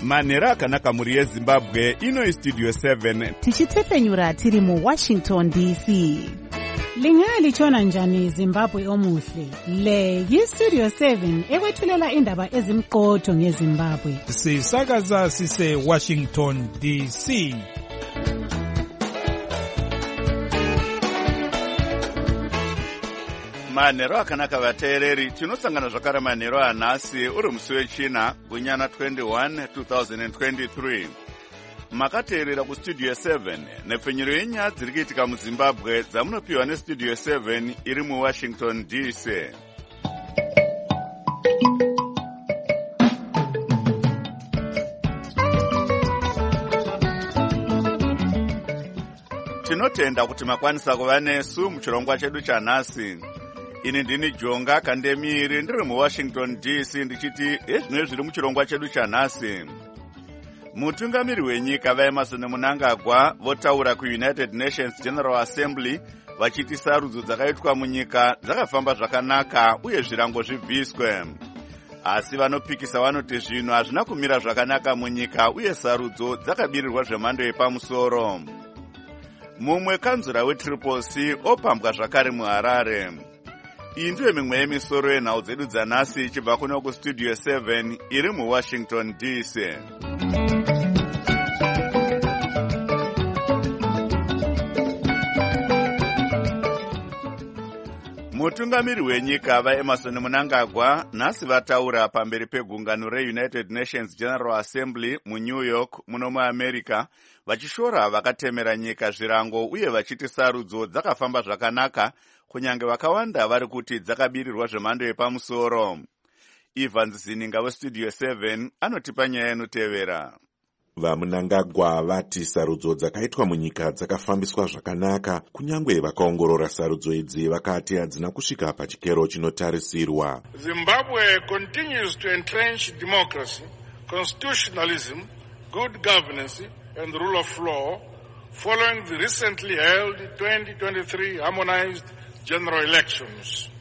manhero akanaka muri yezimbabwe. Ino Studio 7 tichitepfenyura tiri mu Washington DC. Lingalitshona njani Zimbabwe omuhle? Le yiStudio 7 ekwethulela indaba ezimqotho ngeZimbabwe. Sisakaza sise Washington DC. manhero akanaka vateereri. Tinosangana zvakare manhero anhasi uri musi wechina gunyana 21 2023. Makateerera kuStudio 7 nepfenyuro yenyaya dziri kuitika muZimbabwe dzamunopiwa neStudio 7 iri muWashington DC. Tinotenda kuti makwanisa kuva nesu muchirongwa chedu chanhasi. Ini ndini Jonga Kandemiri ndiri muWashington DC ndichiti ezvino zviri muchirongwa chedu chanhasi. Mutungamiri wenyika vaEmerson Mnangagwa votaura kuUnited Nations General Assembly vachiti sarudzo dzakaitwa munyika dzakafamba zvakanaka uye zvirango zvibviswe. Asi vanopikisa vanoti zvinhu hazvina kumira zvakanaka munyika uye sarudzo dzakabirirwa zvemhando yepamusoro. Mumwe kanzura weTriple C opambwa zvakare muHarare. Iyi ndiyo mimwe yemisoro yenhau dzedu dzanhasi ichibva kuno kuStudio 7 iri muWashington DC. Mutungamiri wenyika vaEmerson Mnangagwa nhasi vataura pamberi pegungano reUnited Nations General Assembly muNew York muno muAmerica vachishora vakatemera nyika zvirango uye vachiti sarudzo dzakafamba zvakanaka kunyange vakawanda vari kuti dzakabirirwa zvemhando yepamusoro. Ivan Zininga weStudio 7 anotipa nyaya inotevera. VaMnangagwa vati sarudzo dzakaitwa munyika dzakafambiswa zvakanaka, kunyange vakaongorora sarudzo idzi vakati hadzina kusvika pachikero chinotarisirwa. Zimbabwe continues to entrench democracy, constitutionalism, good governance and rule of law following the recently held 2023 harmonized general elections.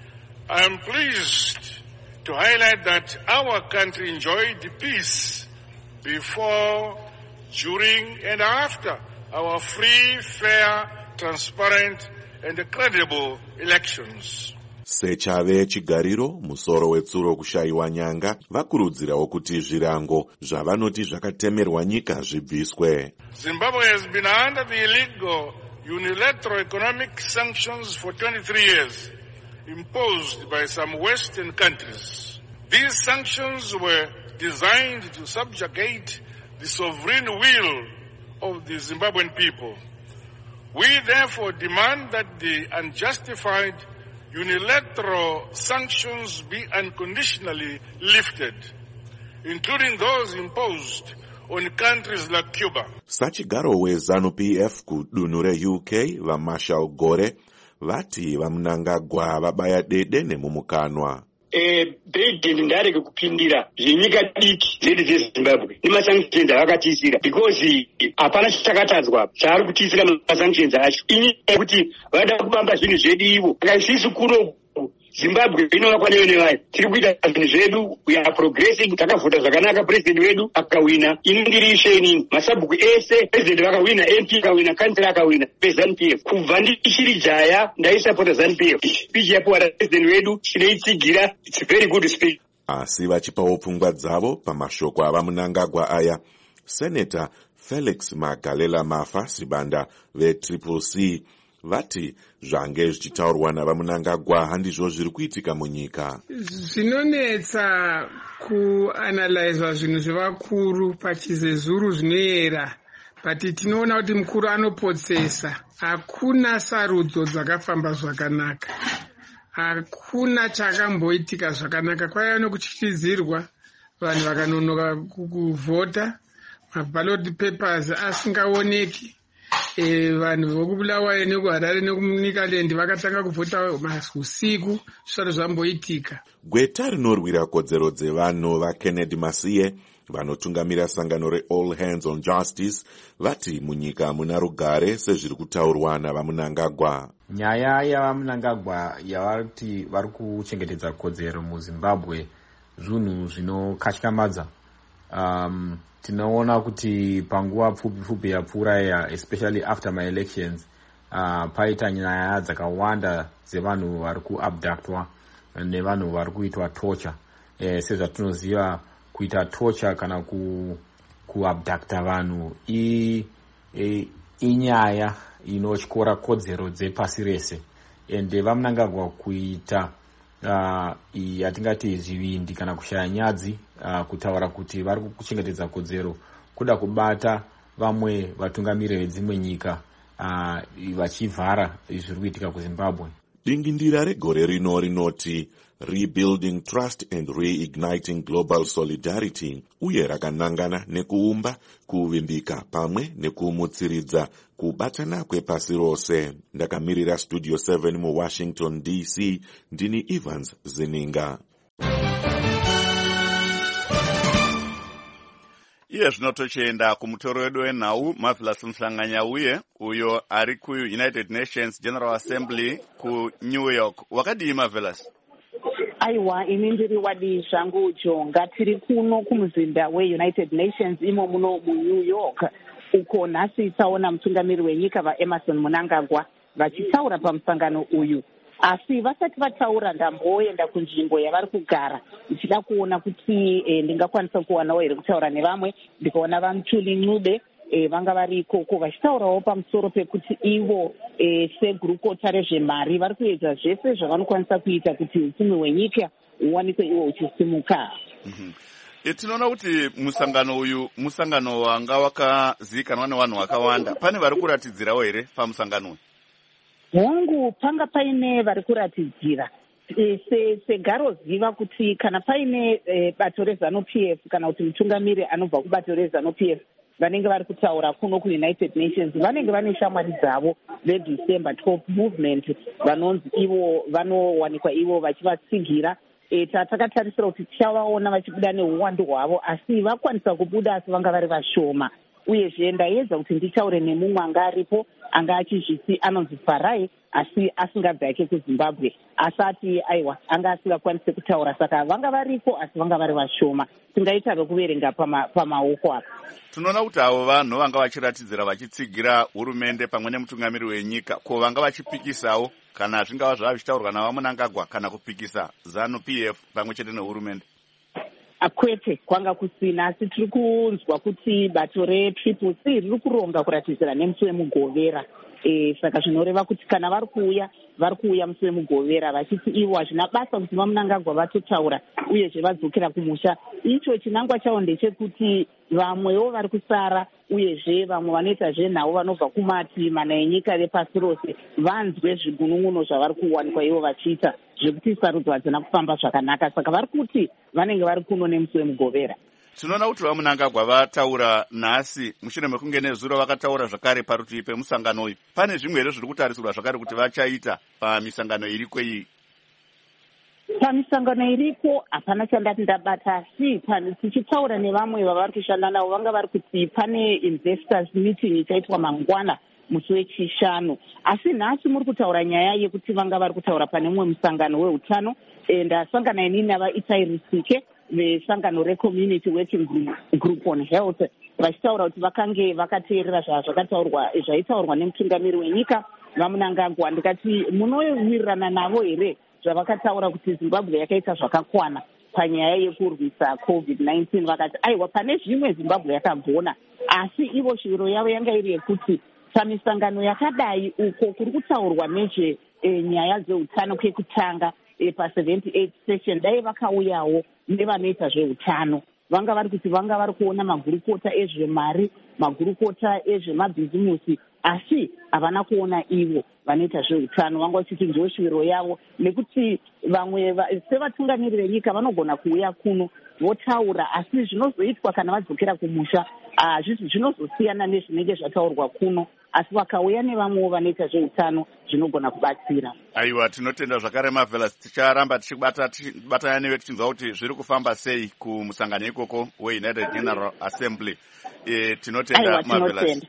I am pleased to highlight that our country enjoyed peace before, during and after our free, fair, transparent and credible elections. Sechave chigariro musoro wetsuro kushayiwa nyanga vakurudzirawo kuti zvirango zvavanoti zvakatemerwa nyika zvibviswe. Zimbabwe has been under the illegal unilateral economic sanctions for 23 years imposed by some Western countries. These sanctions were designed to subjugate the sovereign will of the Zimbabwean people. We therefore demand that the unjustified unilateral sanctions be unconditionally lifted, including those imposed on countries like Cuba. Sachigaro weZANU-PF kudunhu reUK vaMarshall Gore vati vaMnangagwa vabaya dede nemumukanwa. President ndareke kupindira zvenyika diki zedu dzeZimbabwe nemasanctions avakatisira because hapana chakatadzwa chaari kutisira masanctions acho. Inyaya yekuti vada kubamba zvinhu zvedu ivo. Akaisisi kuno Zimbabwe inovakwa nevayo. Tiri kuita zvinhu zvedu, we are progressing. Takavhota zvakanaka, president wedu akawina. Ini ndiri isheni masabhuku ese president vakawina, MP akawina, kansela akawina peZANU-PF. Kubva ndichiri jaya ndaisapota ZANU-PF. Speech yapuwa president wedu chinoitsigira, it's a very good speech. Asi vachipawo pfungwa dzavo pamashoko avaMnangagwa aya, Senator Felix Magalela Mafa Sibanda veTriple C vati zvange zvichitaurwa navaMnangagwa handizvo zviri kuitika munyika. Zvinonetsa kuanalyze zvinhu zvevakuru pachizezuru zvinoyera, but tinoona kuti mukuru anopotsesa. Hakuna sarudzo dzakafamba zvakanaka, hakuna chakamboitika zvakanaka. Kwaiva nokutyisidzirwa, vanhu vakanonoka kuvhota, maballot papers asingaoneki. Vanhu vokubulawayo nekuHarare nekuNicaland vakatanga kuvhota usiku, zvisati zvamboitika. Gweta rinorwira kodzero dzevanhu vaKennedy Masiye vanotungamira sangano reAll Hands on Justice vati munyika muna rugare sezviri kutaurwa navaMnangagwa. Nyaya yavaMnangagwa yavari vari kuchengetedza kodzero muZimbabwe zvinhu zvinokatyamadza tinoona kuti panguva pfupi yapfuura especially after my elections paita nyaya dzakawanda dzevanhu vari kuabductwa nevanhu vari kuitwa torture. Sezvatinoziva kuita torture kana kuabducta vanhu inyaya inotyora kodzero dzepasi rese, ende vaMnangagwa kuita yatingati zvivindi kana kushaya nyadzi kutaura kuti vari kuchengetedza kodzero kuda kubata vamwe vatungamiri vedzimwe nyika vachivhara zviri kuitika kuZimbabwe. Dingindira regore rino rinoti Rebuilding Trust and Reigniting Global Solidarity, uye rakanangana nekuumba kuvimbika pamwe nekumutsiridza kubatana kwepasi rose. Ndakamirira Studio 7 muWashington DC, ndini Evans Zininga. Iye zvino tochienda kumutoro wedu wenhau Marvelous Mhlanganyauye uyo ari kuUnited Nations General Assembly kuNew York. Wakadii Marvelous? Aiwa, ini ndiri wadi zvangu Jonga. Tiri kuno kumuzinda weUnited Nations imo muno muNew York, uko nhasi taona mutungamiri wenyika vaEmmerson Mnangagwa vachitaura pamusangano uyu. Asi vasati vataura ndamboenda kunzvimbo yavari kugara ndichida kuona kuti ndingakwanisa kuwanawo here kutaura nevamwe. Ndikaona vaMthuli Ncube vanga vari ikoko vachitaurawo pamusoro pekuti ivo segurukota rezvemari vari kuedza zvese zvavanokwanisa kuita kuti upfumi hwenyika huwanikwe iwo uchisimuka. Tinoona kuti musangano uyu musangano wanga wakazivikanwa nevanhu vakawanda. Pane vari kuratidzirawo here pamusangano uyu? Hongu, panga paine vari kuratidzira segaro ziva kuti kana paine bato reZANU-PF kana kuti mutungamiri anobva kubato reZANU-PF vanenge vari kutaura kuno kuUnited Nations vanenge vane shamwari dzavo veDecember 12 movement vanonzi ivo vanowanikwa ivo vachivatsigira. Takatarisira kuti tichavaona vachibuda neuwandu hwavo, asi vakwanisa kubuda asi vanga vari vashoma. Uyezve ndaedza kuti nditaure nemumwe anga aripo anga achizviti anonzi Farai asi asingabve yake kuZimbabwe, asati aiwa anga asingakwanisi kutaura, saka vanga variko asi vanga vari vashoma. Tingaita vekuverenga pamaoko apa. Tinoona kuti avo vanhu vanga vachiratidzira vachitsigira hurumende pamwe nemutungamiri wenyika, ko vanga vachipikisawo kana zvingava zvava zvichitaurwa navaMnangagwa kana kupikisa ZANU-PF pamwe chete nehurumende? Kwete, kwanga kusina, asi tiri kunzwa kuti bato reTriple C riri kuronga kuratidzira nemusi wemugovera. Saka zvinoreva kuti kana vari kuuya musi wemugovera vachiti ivo hazvina basa kuti vaMnangagwa vatotaura uyezve vadzokera kumusha. Icho chinangwa chavo ndechekuti vamwewo vari kusara uyezve vamwe vanoita zvenhau vanobva kumati mana enyika repasi rose vanzwe zvigunun'uno zvavari kuwanikwa ivo vachiita zvekuti sarudzo hadzina kufamba zvakanaka, saka vari kuti vanenge vari kuno nemusi wemugovera. Tinoona kuti vaMnangagwa vataura nhasi mushure mekunge nezuro vakataura zvakare parutivi pemusangano uyu. Pane zvimwe here zviri kutarisirwa zvakare kuti vachaita pamisangano iriko iyi? Pamisangano iriko hapana chandati ndabata, asi tichitaura nevamwe vavari kushanda navo vanga vari kuti pane investors meeting ichaitwa mangwana musi wechishanu, asi nhasi muri kutaura nyaya yekuti vanga vari kutaura pane mumwe musangano weutano. Ndasangana inini navaItai Rusike vesangano reCommunity Working Group on Health vachitaura kuti vakange vakateerera zvaitaurwa nemutungamiri wenyika vaMnangagwa. Ndikati munowirirana navo here zvavakataura kuti Zimbabwe yakaita zvakakwana panyaya yekurwisa COVID-19? Vakati aiwa, pane zvimwe Zimbabwe yakagona, asi ivo shiviro yavo yanga iri yekuti pamisangano yakadai uko kuri kutaurwa nezvenyaya dzeutano kwekutanga pa78 session dai vakauyawo nevanoita zveutano. Vanga vari kuti vanga vari kuona magurukota ezvemari, magurukota ezvemabhizimusi, asi havana kuona ivo vanoita zveutano. Vanga vachiti ndiyo shiviro yavo, nekuti vamwe sevatungamiri venyika vanogona kuuya kuno votaura, asi zvinozoitwa kana vadzokera kumusha zvinozosiyana nezvinenge zvataurwa kuno, asi vakauya nevamwewo vanoita zveutano zvinogona kubatsira. Aiwa, tinotenda zvakare Marvelous. Ticharamba tichibatana newe tichinzwa kuti zviri kufamba sei kumusangano ikoko weUnited General Assembly. Tinotenda Marvelous.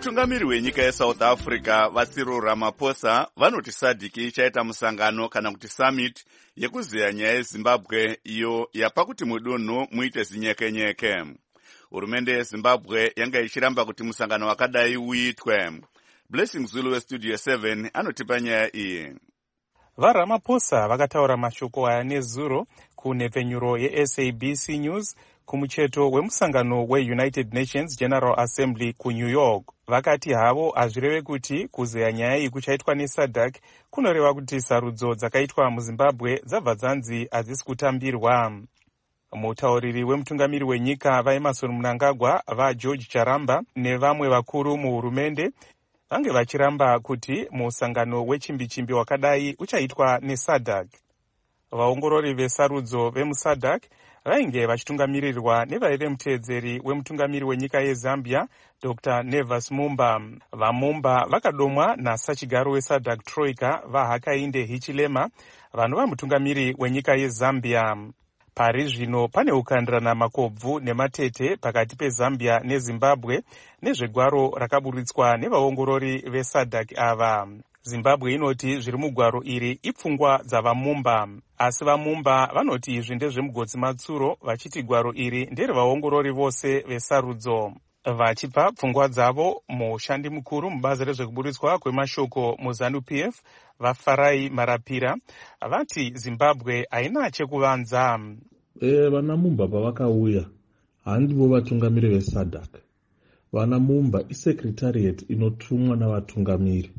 Mutungamiri wenyika yeSouth Africa Cyril Ramaphosa vanoti SADC ichaita musangano kana kuti summit yekuzeya nyaya yeZimbabwe iyo yapa kuti mudunhu muite zinyekenyeke. Hurumende yeZimbabwe yanga ichiramba kuti musangano wakadai uitwe. Blessing Zulu weStudio 7 anotipa nyaya iyi. VaRamaphosa vakataura mashoko aya nezuro kunhepfenyuro yeSABC News kumucheto wemusangano weUnited Nations General Assembly kuNew York. Vakati havo hazvireve kuti kuzeya nyaya iyi kuchaitwa neSADC kunoreva kuti sarudzo dzakaitwa muZimbabwe dzabva dzanzi hadzisi kutambirwa. Mutauriri wemutungamiri wenyika vaEmmerson Mnangagwa, vaGeorge Charamba nevamwe vakuru muhurumende vange vachiramba kuti musangano wechimbi-chimbi wakadai uchaitwa neSADC. Vaongorori vesarudzo vemuSADC vainge vachitungamirirwa nevaive muteedzeri wemutungamiri wenyika yeZambia Dr. Nevas Mumba. VaMumba vakadomwa nasachigaro weSADC Troika vaHakainde Hichilema vanova mutungamiri wenyika yeZambia. Pari zvino pane kukandirana makobvu nematete pakati peZambia neZimbabwe nezvegwaro rakaburitswa nevaongorori veSADC ava. Zimbabwe inoti zviri mugwaro iri ipfungwa dzavaMumba, asi vaMumba vanoti izvi ndezvemugodzi matsuro vachiti gwaro iri nderevaongorori vose vesarudzo. Vachipa pfungwa dzavo mushandi mukuru mubazi rezvekuburitswa kwemashoko muZANU-PF vaFarai Marapira vati Zimbabwe haina chekuvanza. VanaMumba pavakauya handivo vatungamiri veSADC. VanaMumba isekretariat inotumwa navatungamiri.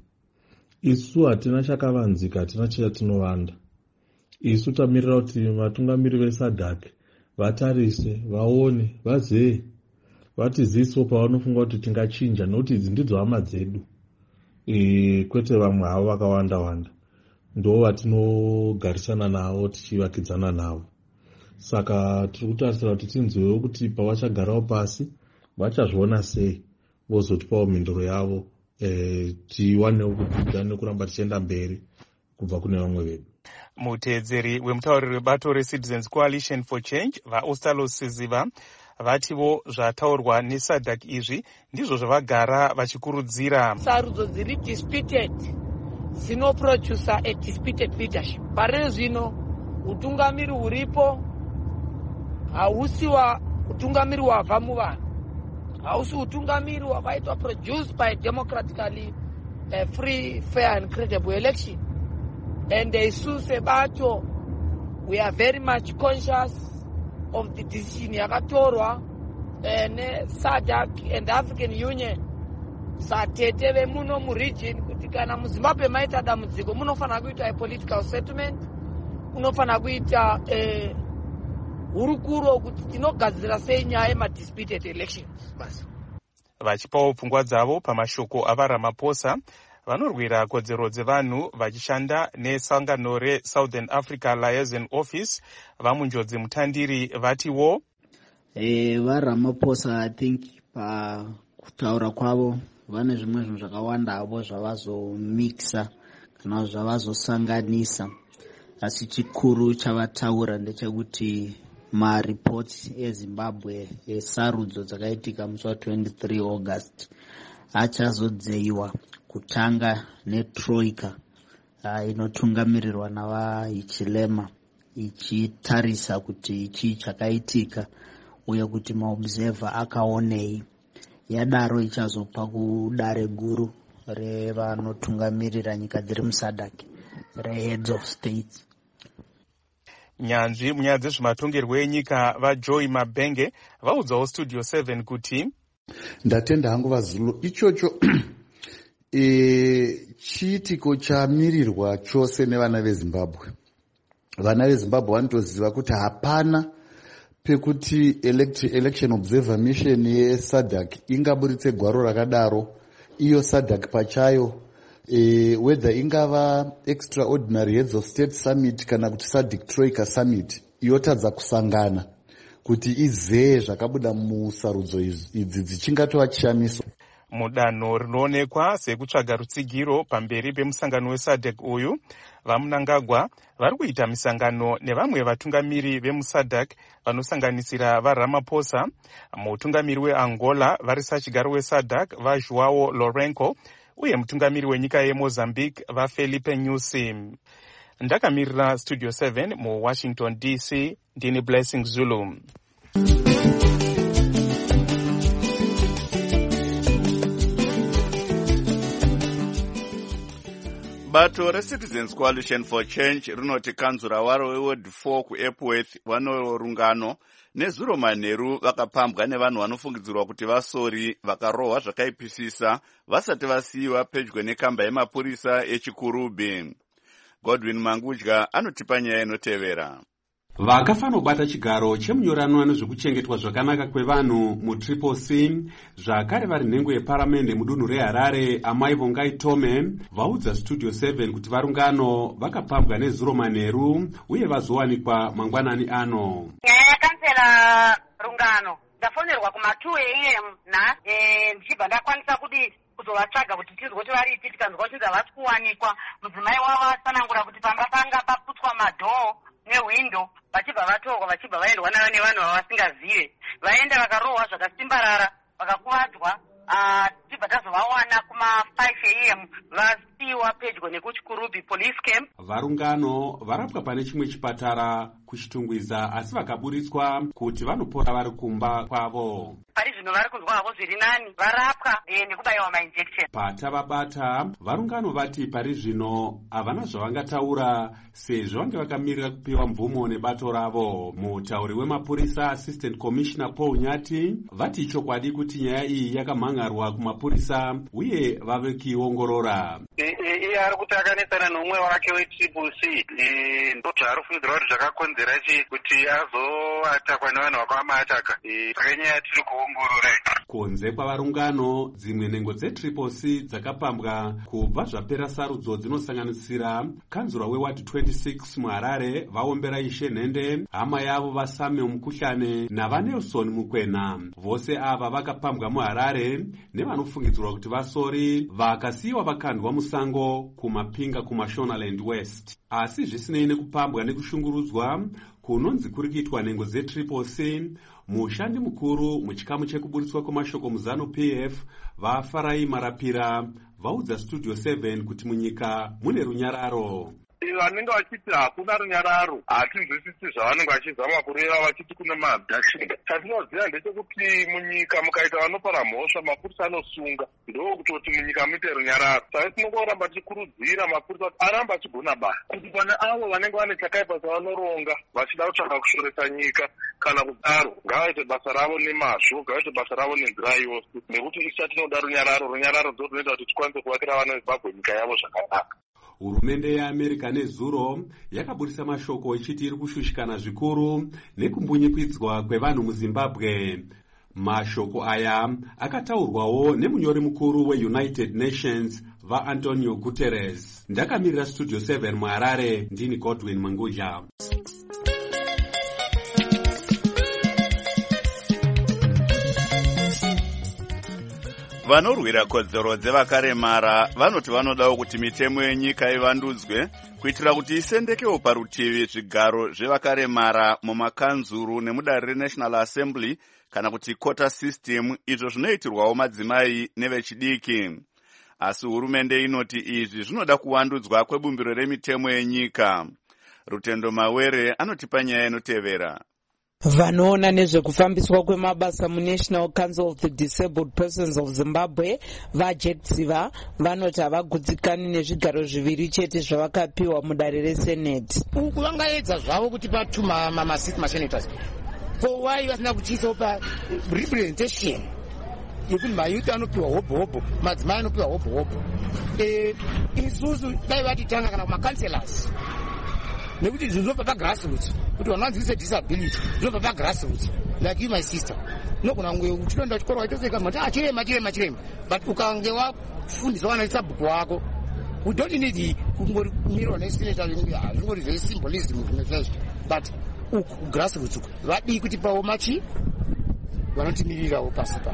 Isu hatina chakavanzika, hatina chatinovanda. Isu tamirira kuti vatungamiri veSADC vatarise, vaone, vazeye, vatiziso pavanofunga kuti tingachinja, nokuti idzi ndidzo hama dzedu. Kwete vamwe havo vakawanda-wanda. Ndo vatinogarisana navo tichivakidzana navo. Saka tiri kutarisira kuti tinzwewo kuti pavachagarawo pasi vachazviona sei vozotipawo mhinduro yavo. Tiwanewo kudzidza nekuramba tichienda mberi kubva kune vamwe vedu. Muteedzeri wemutauriri webato reCitizens Coalition for Change vaOstalo Siziva vativo zvataurwa neSADC izvi ndizvo zvavagara vachikurudzira. Sarudzo dziri disputed dzinoproducer a disputed leadership. Pari zvino utungamiri huripo hausiwa utungamiri wabva muvanhu, hausi utungamiri wakaitwa produced by democratically free, fair and credible election. And isu sebato we are very much conscious of the decision yakatorwa SADC and the African Union satete vemuno muregion kuti kana muZimbabwe maita dambudziko munofana kuita a political settlement, munofana kuita hurukuro kuti tinogadzira sei nyaya yemadisputed elections. Basi vachipawo pfungwa dzavo pamashoko avaRamaphosa vanorwira kodzero dzevanhu vachishanda nesangano reSouthern Africa Liaison Office vamunjodzi mutandiri vatiwo vaRamaphosa I think pakutaura kwavo vane zvimwe zvinhu zvakawanda avo zvavazomixa kana zvavazosanganisa, asi chikuru chavataura ndechekuti maripoti eZimbabwe esarudzo dzakaitika musi wa23 August achazodzeyiwa kutanga neTroika inotungamirirwa navaHichilema ichitarisa kuti ichi chakaitika uye kuti maobserver akaonei. Yadaro ichazopa kudare guru revanotungamirira nyika dziri muSADC reheads of states. Nyanzvi munyaya dzezvematongerwo enyika vaJoy Mabenge vaudzawo Studio 7 kuti ndatenda hangu vaZulu ichocho chiitiko chamirirwa chose nevana veZimbabwe. Vana veZimbabwe vanotoziva kuti hapana pekuti election observer mission yeSADC ingaburitse gwaro rakadaro. Iyo SADC pachayo whether ingava extraordinary heads of state summit kana kuti SADC Troika summit yotadza kusangana kuti izeye zvakabuda musarudzo idzi dzichingatova chishamiso. mudanho rinoonekwa sekutsvaga rutsigiro pamberi pemusangano wesadc uyu, vamunangagwa vari kuita misangano nevamwe vatungamiri vemusadc vanosanganisira vaRamaphosa, mutungamiri weAngola varisachigaro wesadc vaJoao Lourenco uye mutungamiri wenyika yeMozambique vaFelipe Nyusi. Ndakamirira Studio 7 muWashington DC, ndini Blessing Zulu. Bato reCitizens Coalition for Change rinoti kanzura waro weWard 4 kuEpworth vanorungano nezuro manheru vakapambwa nevanhu vanofungidzirwa kuti vasori vakarohwa zvakaipisisa vasati vasiyiwa pedyo nekamba yemapurisa echikurubhi. Godwin Mangudya anotipa nyaya inotevera. Vakafanira kubata chigaro chemunyorano nezvekuchengetwa zvakanaka kwevanhu mutriple C zvakare vari nhengo yeparamende mudunhu reHarare Amai Vongai Tome vaudza Studio 7 kuti varungano vakapambwa nezuro manheru uye vazowanikwa mangwanani ano. Nyaya yakansela rungano ndafonerwa kuma2 AM ndichibva ndakwanisa kuzovatsvaga kuti tizwe kuti varipi, tikanzwa kuti havasi kuwanikwa. Mudzimai wavo asanangura kuti pamba panga paputswa madhoo newindo vachibva vatorwa vachibva vaendwa nayo nevanhu vavasingazive. Vaenda vakarohwa zvakasimbarara vakakuvadzwa. Tibva tazovawana kuma5 AM vasiyiwa pedyo nekuchikurubhi police camp. Varungano varapwa pane chimwe chipatara kuchitungwiza asi vakaburitswa kuti vanopora vari kumba kwavo. Pari zvino vari kunzwa havo zviri nani, varapwa nekubayiwa mainjection. Patavabata varungano vati pari zvino havana zvavangataura sezvo vange vakamirira kupiwa mvumo nebato ravo. Mutauri wemapurisa Assistant Commissioner Paul Nyati vati chokwadi kuti nyaya iyi yakamhangarwa kumapurisa uye vave kuiongorora. Iye ari kuti akanesana nomumwe wake wetriple C ndoti ari kufungidzira kuti zvakakonzera kuti azoatakwa nevanhu vakavamataka. Saka nyaya tiri kuongorora. Kunze kwavarungano dzimwe nhengo dzetriple C dzakapambwa kubva zvapera sarudzo dzinosanganisira kanzura weward 26 muHarare vaombera Ishe Nhende, hama yavo vaSamuel Mukuhlane navaNelson Mukwena. Vose ava vakapambwa muHarare nevanofungidzirwa kuti vasori vakasiyiwa vakandwa musango kumapinga kuMashonaland West. Asi zvisinei nekupambwa nekushungurudzwa kunonzi kuri kuitwa nhengo dzetriple C, mushandi mukuru muchikamu chekuburitswa kwemashoko muzano PF vaFarai Marapira vaudza Studio 7 kuti munyika mune runyararo. Vanenge vachiti hakuna runyararo hatinzwisisi zvavanenge vachizama kureva vachiti kuna maabduction. Chatinoziva ndechekuti munyika mukaita vanopara mhosva mapurisa anosunga, ndokutoti munyika muite runyararo. Saka tinongoramba tichikurudzira mapurisa kuti aramba achigona basa kuti pane avo vanenge vane chakaipa zvavanoronga vachida kutsvaka kushoresa nyika kana kudaro ngavaite basa ravo nemazvo, ngavaite basa ravo nenzira yose, nekuti isi tinoda runyararo. Runyararo ndo runoita kuti tikwanise kuvakira vana veZimbabwe nyika yavo zvakanaka. Hurumende yeAmerica nezuro yakaburisa mashoko ichiti iri kushushikana zvikuru nekumbunyikidzwa kwevanhu muZimbabwe. Mashoko aya akataurwawo nemunyori mukuru weUnited Nations vaAntonio Guterres. Ndakamirira Studio 7 muHarare, ndini Godwin Mangudya. Vanorwira kodzero dzevakaremara vanoti vanodawo kuti mitemo yenyika ivandudzwe kuitira kuti isendekewo parutivi zvigaro zvevakaremara mumakanzuru nemudare reNational Assembly kana kuti quota system, izvo zvinoitirwawo madzimai nevechidiki. Asi hurumende inoti izvi zvinoda kuwandudzwa kwebumbiro remitemo yenyika. Rutendo Mawere anotipa nyaya inotevera. Vanoona nezvekufambiswa kwemabasa muNational Council of the Disabled Persons of Zimbabwe vaJECTSIVA vanoti havagutsikani nezvigaro zviviri chete zvavakapiwa mudare reSenate. Kuvangaedza zvavo kuti patuma masiti masenators. For why vasina kuchiisawo representation yekuti mayuti anopiwa hobho, madzimai anopiwa hobho. Isusu dai vatitanga kana kumakanselas. Nekuti zvinobva pagrassroots kuti vanonzwise disability zvinobva pagrassroots, like you my sister. Nogona kunge uchitoenda chikoro waitoseka mati chirema, but ukange wafundiswa vana sabhuku wako, we don't need kungomirwa nesenator zvingori zvesymbolism zvinoizvozvo, but grassroots vadii kuti pawo machi vanotimirirawo pasi pano.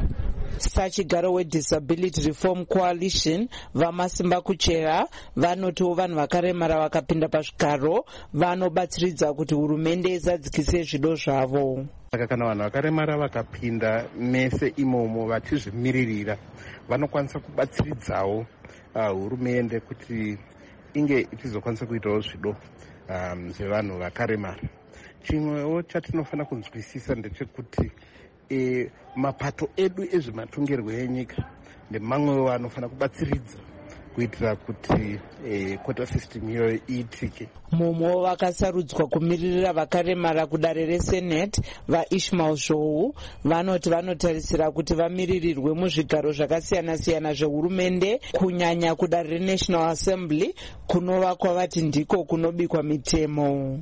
sachigaro wedisability reform coalition vamasimba kuchera vanotiwo vanhu vakaremara vakapinda pazvigaro vanobatsiridza kuti hurumende izadzikise zvido zvavo. Saka kana vanhu vakaremara vakapinda mese imomo vachizvimiririra vanokwanisa kubatsiridzawo hurumende kuti inge ichizokwanisa kuitawo zvido zvevanhu vakaremara. Chimwewo chatinofanira kunzwisisa ndechekuti mapato edu ezvematongerwo enyika nemamwewo anofanira kubatsiridza kuitira kuti quota system iyoyo iitike. Mumwe vakasarudzwa kumiririra vakaremara kudare resenate vaishmael zhou vanoti vanotarisira kuti vamiririrwe muzvigaro zvakasiyana-siyana zvehurumende, kunyanya kudare renational assembly kunova kwavati ndiko kunobikwa mitemo.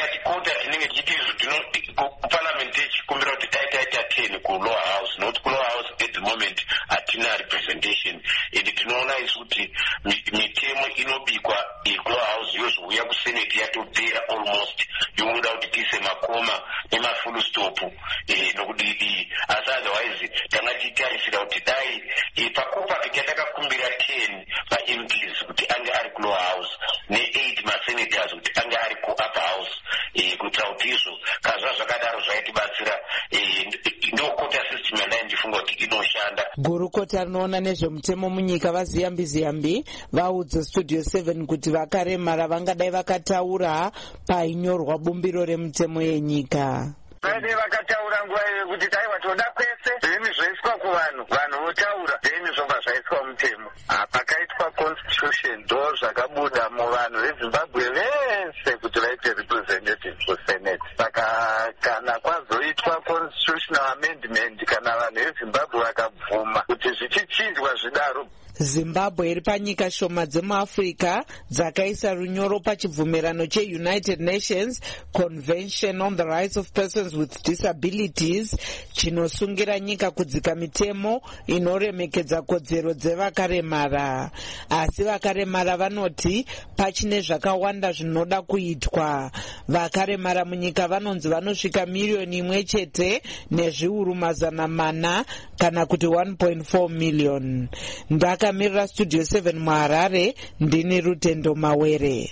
Parliament ichikumbira kuti taita 10 kulower house, nokuti kulower house at the moment hatina representation, and tinoona isu kuti mitemo inobikwa kulower house yozouya kusenate yatopera almost, yomuda kuti tiise makoma nemafull stop nokudii, asi otherwise tanga tichitarisira kuti dai pakopaket yatakakumbira 10 maMPs kuti ange ari kulower house ne8 masenators kuti ange ari kuupper house, kuitira kuti izvo kazva zvakadaro zvaitibatsira ndokota system yandai ndifunga kuti inoshanda. Gurukota rinoona nezvemutemo munyika vaziyambi vaudza Studio 7 kuti vakaremara vangadai vakataura painyorwa bumbiro remutemo yenyika. Vaide vakataura nguva iyo kuti taiwa toda kwese zvinhu zvoiswa kuvanhu, vanhu votaura zvinhu zvobva zvaiswa mutemo. Pakaitwa constitution ndo zvakabuda muvanhu veZimbabwe vese kuti vaite representative kusenate. Saka kana kwazoitwa constitutional amendment, kana vanhu veZimbabwe vakabvuma kuti zvichichinjwa zvidaro, Zimbabwe iri panyika shoma dzemuAfrica dzakaisa runyoro pachibvumirano cheUnited Nations Convention on the Rights of Persons with Disabilities chinosungira nyika kudzika mitemo inoremekedza kodzero dzevakaremara. Asi vakaremara vanoti pachine zvakawanda zvinoda kuitwa. Vakaremara munyika vanonzi vanosvika miriyoni 1 nezviuru mazana mana kana kuti 1.4 million. Ndakamirira Studio 7 muHarare, ndini Rutendo Mawere.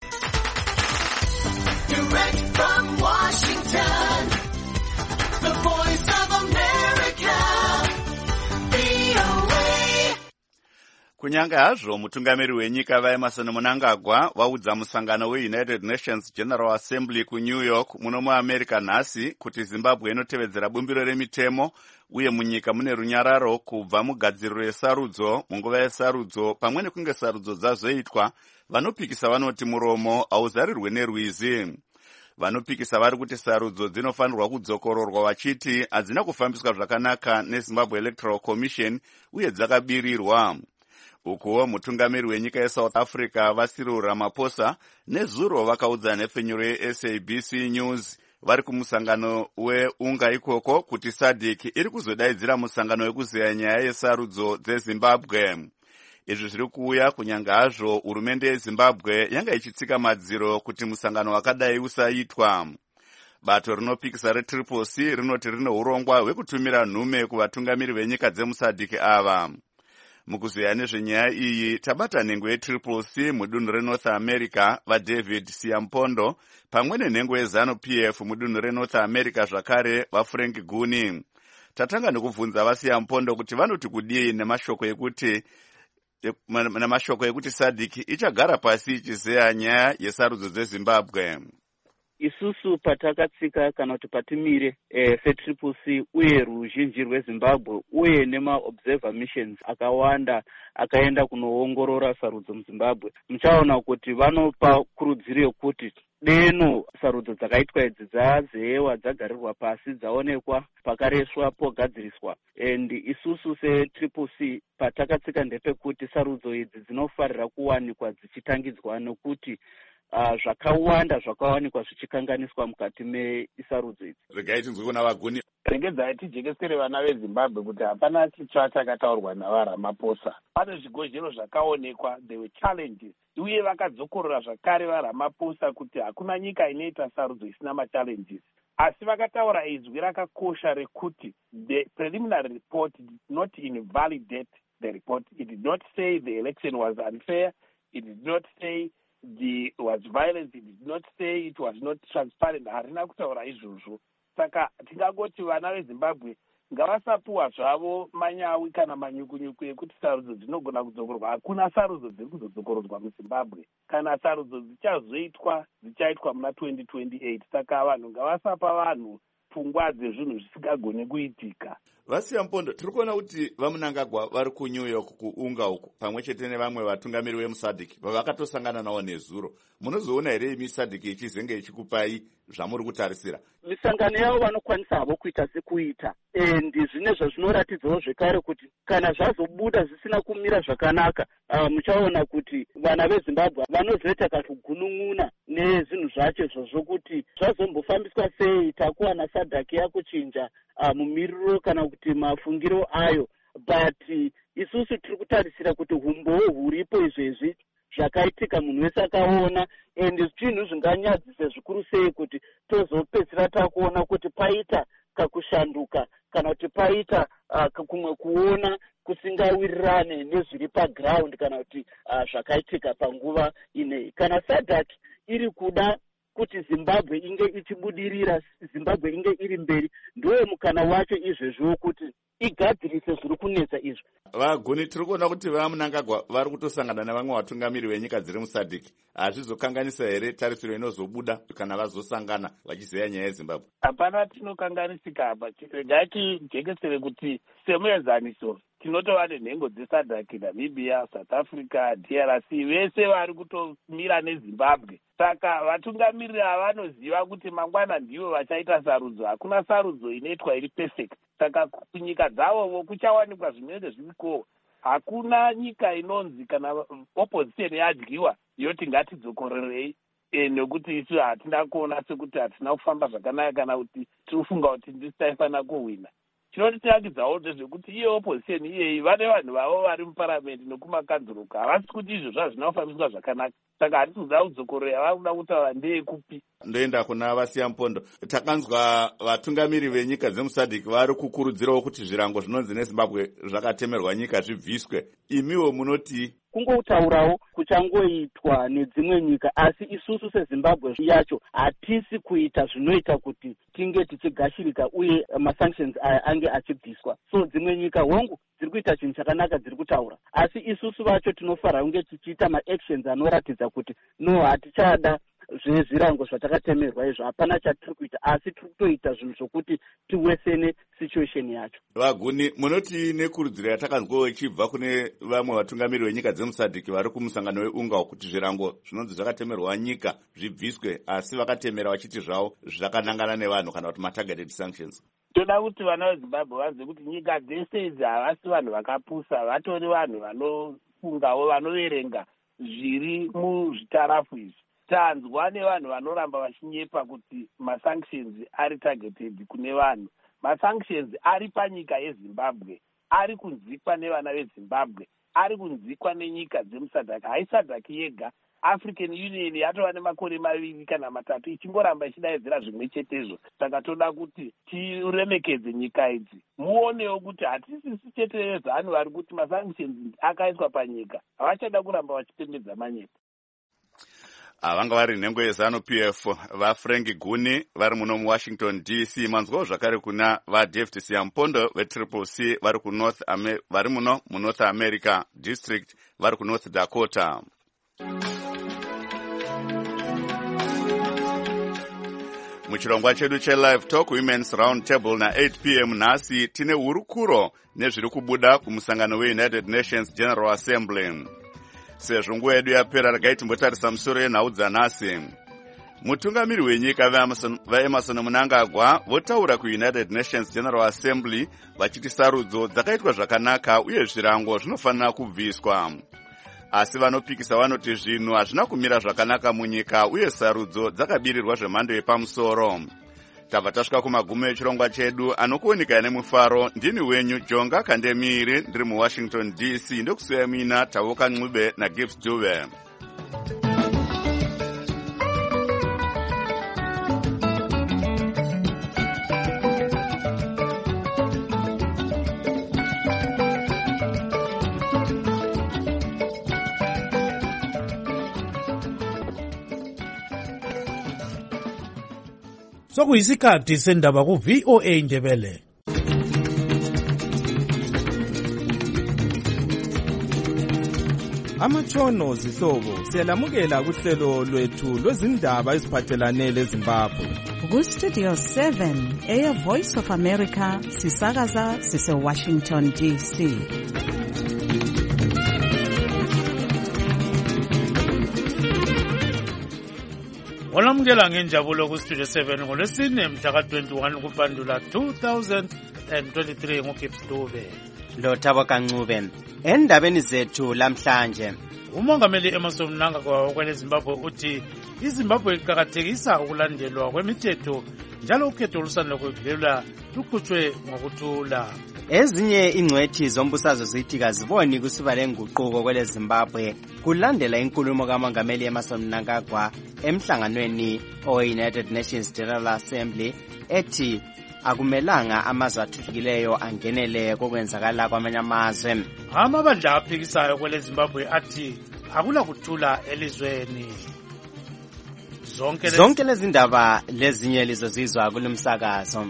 Direct from Washington, the voice of America, VOA. Kunyange hazvo mutungamiri wenyika vaEmerson Mnangagwa vaudza musangano weUnited Nations General Assembly kuNew York muno muAmerica nhasi kuti Zimbabwe inotevedzera bumbiro remitemo uye munyika mune runyararo kubva mugadziriro yesarudzo munguva yesarudzo pamwe nekunge sarudzo dzazoitwa. Vanopikisa vanoti muromo hauzarirwe nerwizi. Vanopikisa vari kuti sarudzo dzinofanirwa kudzokororwa vachiti hadzina kufambiswa zvakanaka neZimbabwe Electoral Commission uye dzakabirirwa. Ukuwo mutungamiri wenyika yeSouth Africa Cyril Ramaphosa nezuro vakaudza nepfenyuro yeSABC News vari kumusangano weunga ikoko kuti SADC iri kuzodaidzira musangano wekuzeya nyaya yesarudzo dzeZimbabwe. Izvi zviri kuuya kunyange hazvo hurumende yeZimbabwe yanga ichitsika madziro kuti musangano wakadai usaitwa. Bato rinopikisa reTriple-C rinoti rine urongwa hwekutumira nhume kuvatungamiri venyika dzemuSADC ava. Mukuzeya nezvenyaya iyi tabata nhengo yeTriple-C mudunhu reNorth America vaDavid Siampondo pamwe nenhengo yeZANU-PF mudunhu reNorth America zvakare vaFrank Guni. Tatanga nekubvunza vaSiampondo kuti vanoti kudii nemashoko ekuti SADC ichagara pasi ichizeya nyaya yesarudzo dzeZimbabwe. Isusu patakatsika kana kuti patimire seTriple-C uye ruzhinji rweZimbabwe uye nemaobserver missions akawanda akaenda kunoongorora sarudzo muZimbabwe, muchaona kuti vanopa kurudziro yekuti deno sarudzo dzakaitwa idzi dzazeyewa, dzagarirwa pasi, dzaonekwa pakareswa pogadziriswa. And isusu seTriple-C patakatsika ndepekuti sarudzo idzi dzinofarira kuwanikwa dzichitangidzwa nekuti zvakawanda zvakawanikwa zvichikanganiswa mukati mesarudzo idzi. Regai tinzwe kuna vaGuni. Regedzai tijekesere vana veZimbabwe kuti hapana chitsva chakataurwa naVaramaphosa. Pane zvigozhero zvakaonekwa, there were challenges. Uye vakadzokorora zvakare vaRamaphosa kuti hakuna nyika inoita sarudzo isina machallenges. asi vakataura izwi rakakosha rekuti the preliminary report did not invalidate the report. It did not say the election was unfair. It did not say there was violence. It did not say it was not transparent. Harina kutaura izvozvo. Saka tingangoti vana veZimbabwe ngavasapuwa zvavo manyawi kana manyukunyuku ekuti sarudzo dzinogona kudzokorwa. Hakuna sarudzo dziri kuzodzokoredzwa muZimbabwe. Kana sarudzo dzichazoitwa dzichaitwa muna 2028. Saka vanhu ngavasapa vanhu pfungwa dzezvinhu zvisingagoni kuitika. Vasiya Mpondo, tiri kuona kuti vaMunangagwa vari kuNew York kuunga uku pamwe chete nevamwe vatungamiri vemuSADC vavakatosangana navo nezuro. Munozoona here imi SADC ichizenge ichikupai zvamuri kutarisira? Misangano yavo vanokwanisa havo kuita sekuita, and zvinezvo zvinoratidzawo zvekare kuti kana zvazobuda zvisina kumira zvakanaka, muchaona kuti vana veZimbabwe vanozoita kakugunun'una nezvinhu zvacho izvozvo kuti zvazombofambiswa sei, takuwana SADC yakuchinja mumiriro kana kuti mafungiro ayo. But isusu tiri kutarisira kuti humbowo huripo izvezvi zvakaitika munhu wese akaona, and zvinhu zvinganyadzisa zvikuru sei kuti tozopedzisira takuona kuti paita kakushanduka kana kuti paita kumwe kuona kusingawirirane nezviri paground kana kuti zvakaitika panguva ineyi. Kana SADC iri kuda kuti Zimbabwe inge ichibudirira, Zimbabwe inge iri mberi, ndowe mukana wacho izvezvo kuti igadzirise zviri kunetsa izvo. Vaguni, tiri kuona kuti vaMunangagwa vari kutosangana nevamwe vatungamiri venyika dziri muSADC. Hazvizokanganisa here tarisiro inozobuda kana vazosangana vachizeya nyaya yeZimbabwe? Hapana tinokanganisika apa. Regai tijekesere kuti semuenzaniso tinotova nenhengo dzeSADC, Namibia, South Africa, DRC, vese vari kutomira neZimbabwe. Saka vatungamiri vanoziva kuti mangwana ndivo vachaita sarudzo. Hakuna sarudzo inoitwa iri perfect. Saka kunyika dzavo kuchawanikwa zvinenge zviriko. Hakuna nyika inonzi kana opposition yadyiwa yoti ngatidzokorerei, nekuti isu hatina kuona sekuti hatina kufamba zvakanaka kana kuti tirifunga kuti ndisi taifanira kuhwina. Chinotitirakidzawo ndezvekuti iye opposition iyeyi vane vanhu vavo vari muparamende nekumakanzuroko, havasi kuti izvo zvazvina kufambiswa zvakanaka. Saka hatikuziva kudzokorera vari kuda kutaura ndeyekupi. Ndoenda kuna Vasiya Mpondo. Takanzwa vatungamiri venyika dzemuSADC vari kukurudzirawo kuti zvirango zvinonzi neZimbabwe zvakatemerwa nyika zvibviswe. Imiwo munoti? Kungotaurawo kuchangoitwa nedzimwe nyika, asi isusu seZimbabwe yacho hatisi kuita zvinoita kuti tinge tichigashirika uye masanctions aya ange achibviswa. So dzimwe nyika hongu dziri kuita chinhu chakanaka, dziri kutaura, asi isusu vacho tinofanira kunge tichiita maactions anoratidza kuti no, hatichada zvezvirango zvatakatemerwa izvo, hapana chatiri kuita, asi tiri kutoita zvinhu zvokuti tiwesene situation yacho. Vaguni, munoti nekurudziro yatakanzwawo ichibva kune vamwe vatungamiri venyika dzemuSADC vari kumusangano weUNGA kuti zvirango zvinonzi zvakatemerwa nyika zvibviswe, asi vakatemera vachiti zvavo zvakanangana nevanhu kana kuti matargeted sanctions. Toda kuti vana veZimbabwe vazive kuti nyika dzese idzi havasi vanhu vakapusa, vatori vanhu vanofungawo, vanoverenga zviri muzvitarafu izvi. Tanzwa nevanhu vanoramba vachinyepa kuti masanctions ari targeted kune vanhu. Masanctions ari panyika yeZimbabwe, ari kunzikwa nevana veZimbabwe, ari kunzikwa nenyika dzemuSADC. HaiSADC yega, African Union yatova nemakore 2 kana 3 ichingoramba ichidaidzira zvimwe chetezvo. Saka toda kuti tiremekedze nyika idzi, muonewo kuti hatisisi chete vanhu vari kuti masanctions akaiswa panyika havachada kuramba vachipembedza manyepo. Vanga vari nhengo yeZANU-PF vaFrank Guni vari muno muWashington DC. Manzwawo zvakare kuna vaDavid Siyampondo veCCC vari muno muNorth America District vari kuNorth Dakota. Muchirongwa chedu cheLive Talk Women's Round Table na8 p.m. nhasi tine hurukuro nezviri kubuda kumusangano weUnited Nations General Assembly. Sezvo nguva yedu yapera, regai timbotarisa musoro yenhau dzanhasi. Mutungamiri wenyika vaEmerson Mnangagwa votaura kuUnited Nations General Assembly vachiti sarudzo dzakaitwa zvakanaka uye zvirango zvinofanira kubviswa. Asi vanopikisa vanoti zvinhu hazvina kumira zvakanaka munyika uye sarudzo dzakabirirwa zvemhando yepamusoro. Tabva tasvika kumagumo echirongwa chedu. Anokuoneka nemufaro ndini wenyu Jonga Kandemiri, ndiri muWashington DC. Ndokusiya mina Tavoka Ncube naGibbs Dube. sokuyisikhathi sendaba ku-VOA Indebele. Amatshono zihlobo siyalamukela kuhlelo lwethu lwezindaba eziphathelane leZimbabwe. Ku-Studio 7 Air Voice of America sisakaza sise-Washington DC. Olamukela ngenjabulo ku-Studio 7 ngolwesine mhla ka-21 kuBandula 2023 nguGibbs Dube. Lothabo Kancube. Endabeni zethu lamhlanje, uMongameli Emmerson Mnangagwa kweleZimbabwe uthi iZimbabwe iqakathekisa ukulandelwa kwemithetho njalo ukhetho olusanda kwedlula lukhutshwe ngokuthula. Ezinye ingcwethi zombusazwe zithi kaziboni kusiba lenguquko kweleZimbabwe kulandela inkulumo kaMongameli Emmerson Mnangagwa emhlanganweni owe-United Nations General Assembly ethi akumelanga amazwe athuthukileyo angenele kokwenzakala kwamanye amazwe. Amabandla aphikisayo kweleZimbabwe athi akula kuthula elizweni. Zonke lezi ndaba lezinye lizozizwa kulumsakazo.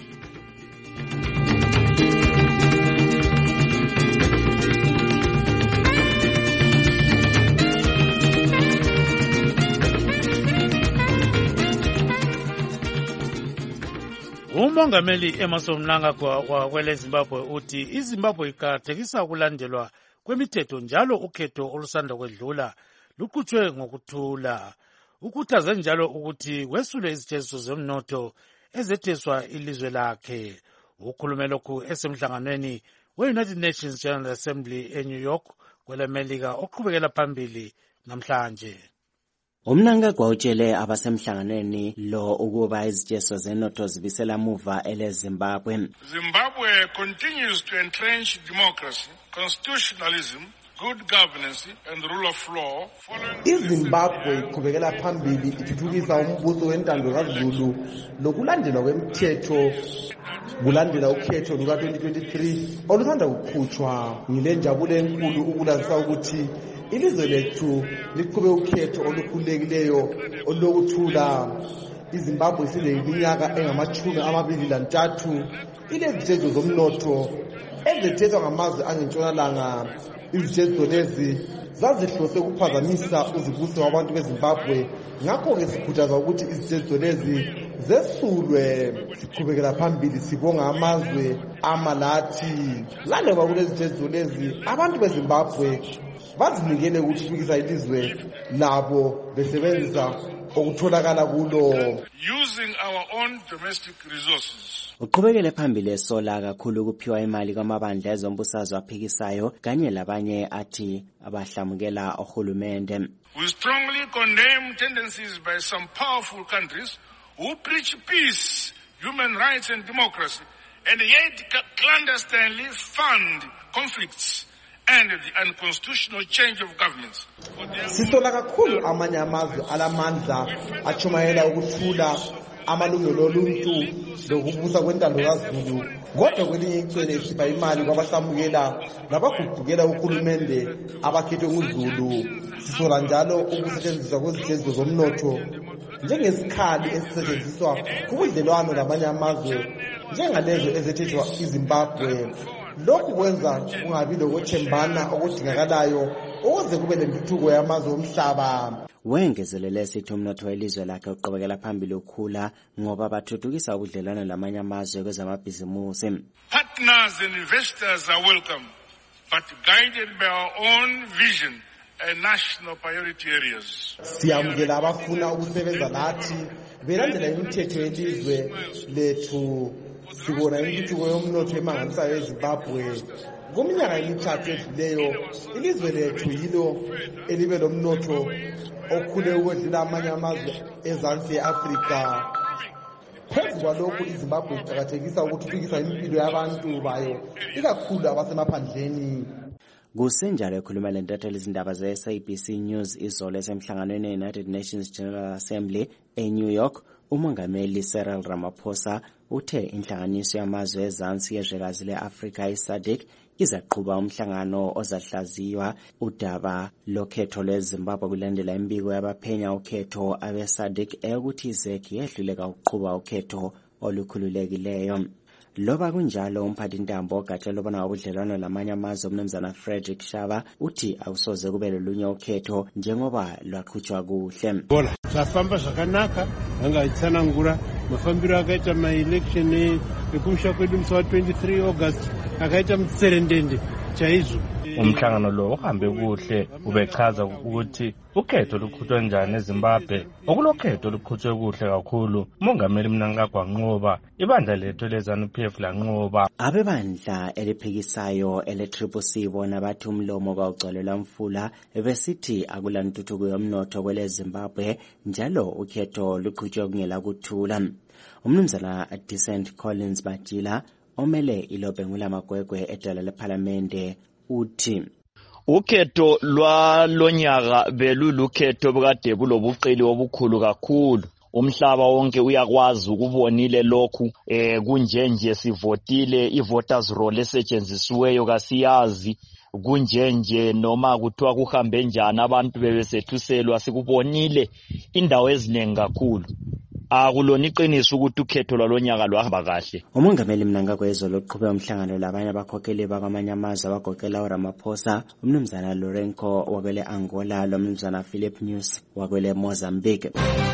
uMongameli Emmerson Mnangagwa kweleZimbabwe uthi iZimbabwe iqakathekisa ukulandelwa kwemithetho njalo ukhetho olusanda kwedlula lukhutshwe ngokuthula. Ukhuthaze njalo ukuthi kwesulwe izithesiso zomnotho ezetheswa ilizwe lakhe. Ukhulume lokhu esemhlanganweni we-United Nations General Assembly eNew York kweleMelika oqhubekela phambili namhlanje. uMnangagwa utshele abasemhlanganweni lo ukuba izithesiso zenotho zibisela muva eleZimbabwe. Zimbabwe continues to entrench democracy, constitutionalism, good governance and rule of law. iZimbabwe iqhubekela phambili ithuthukisa umbuso wentando kaZulu lokulandelwa kwemithetho kulandela ukhetho luka-2023 olusanda kukhutshwa. Ngilenjabulo enkulu ukulazisa ukuthi ilizwe lethu liqhube ukhetho olukhululekileyo olokuthula. iZimbabwe isineminyaka engama-23 ilezithesiso zomnotho ezethethwa ngamazwe angentshonalanga. Izithesiso lezi zazihlose ukuphazamisa uzibusiso wabantu beZimbabwe, ngakho-ke sikhuthaza ukuthi izithesiso lezi zesulwe. Siqhubekela phambili sibonga amazwe amalathi. Landoba kulezithesiso lezi abantu beZimbabwe bazinikele ukuthuthukisa ilizwe labo besebenzisa okutholakala kulo. Using our own domestic resources. Uqhubekele phambili esola kakhulu ukuphiwa imali kwamabandla ezombusazwe aphikisayo kanye labanye athi abahlamukela ohulumende. We strongly condemn tendencies by some powerful countries who preach peace, human rights and democracy and yet clandestinely fund conflicts and the unconstitutional change of governments. Sisola kakhulu amanye amazwe alamandla achumayela ukuthula amalungelo oluntu lokubusa kwentando kaZulu, kodwa kwelinye icele sipha imali kwabahlamukela nabagubhukela uhulumende abakhethwe nguZulu. Sisola njalo ukusetshenziswa kwezithesiso zomnotho njengesikhali esisetshenziswa kubudlelwano namanye amazwe njengalezo ezethethwa iZimbabwe. Lokhu kwenza kungabi lokwethembana okudingakalayo ukuze kube lentuthuko yamazwe omhlaba. Wengezelele esithi umnotho welizwe lakhe uqhubekela phambili ukhula ngoba bathuthukisa ubudlelwano lamanye amazwe kwezamabhizimusi. Partners and investors are welcome, but guided by our own vision and national priority areas. Siyamukela abafuna ukusebenza lathi belandela imithetho yelizwe lethu. Sibona intuthuko yomnotho emangalisayo eZimbabwe. Kuminyaka emithathu edluleyo ilizwe lethu yilo elibe lomnotho okhule ukwedlula amanye amazwe ezansi e-Afrika. Phezu kwalokhu iZimbabwe iqakathekisa ukuthuthukisa impilo yabantu bayo ikakhulu abasemaphandleni. Kusenjalo ekhuluma lentatheli izindaba ze-SABC News izolo esemhlanganweni we-United Nations General Assembly eNew York, uMongameli Cyril Ramaphosa uthe inhlanganiso yamazwe ezansi yezwekazi le-Afrika i-SADC izaqhuba umhlangano ozahlaziywa udaba lokhetho lweZimbabwe kulandela imbiko yabaphenya ukhetho abe-SADC eyokuthi iZEC yehluleka ukuqhuba ukhetho olukhululekileyo. Loba kunjalo umphathintambo ogatsha lobona ubudlelwano lamanye amazwe uMnumzana Frederick Shaba uthi awusoze kube lolunye ukhetho njengoba lwaqhutshwa kuhle. Bona safamba zvakanaka angayitsanangura mafambiro akaita ma-election ekumusha kwedu musi wa-23 August akaita mutserendende chaizvo. Umhlangano lo uhambe kuhle ubechaza ukuthi ukhetho luqhutshwa njani eZimbabwe. Okulokhetho luqhutshwe kuhle kakhulu. Umongameli Mnangagwa wanqoba, ibandla lethu leZANU-PF lanqoba. Abebandla eliphikisayo ele-CCC bona bathi umlomo kawugcwalelwa mfula besithi akulantuthuko yomnotho kwele Zimbabwe njalo ukhetho luqhutshwe kungela kuthula. Umnumzana Decent Collins Bajila omele iLobengula Magwegwe edala lePhalamende uthi ukhetho lwalonyaka belulukhetho bekade bulobuqili obukhulu kakhulu. Umhlaba wonke uyakwazi ukubonile lokhu kunjenje sivotile ivoters roll esetshenzisiweyo kasiyazi kunjenje noma kuthiwa kuhambe njani abantu bebesethuselwa sikubonile indawo eziningi kakhulu. Akulona iqiniso ukuthi ukhetho lwalonyaka lwahamba kahle. Umongameli Mnangagwa ezolo uqhube umhlangano labanye abakhokheli bakwamanye amazwe abagoqela uRamaphosa, uMnumzana Lourenco wakwele Angola, loMnumzana Philip Nyusi wakwele Mozambique.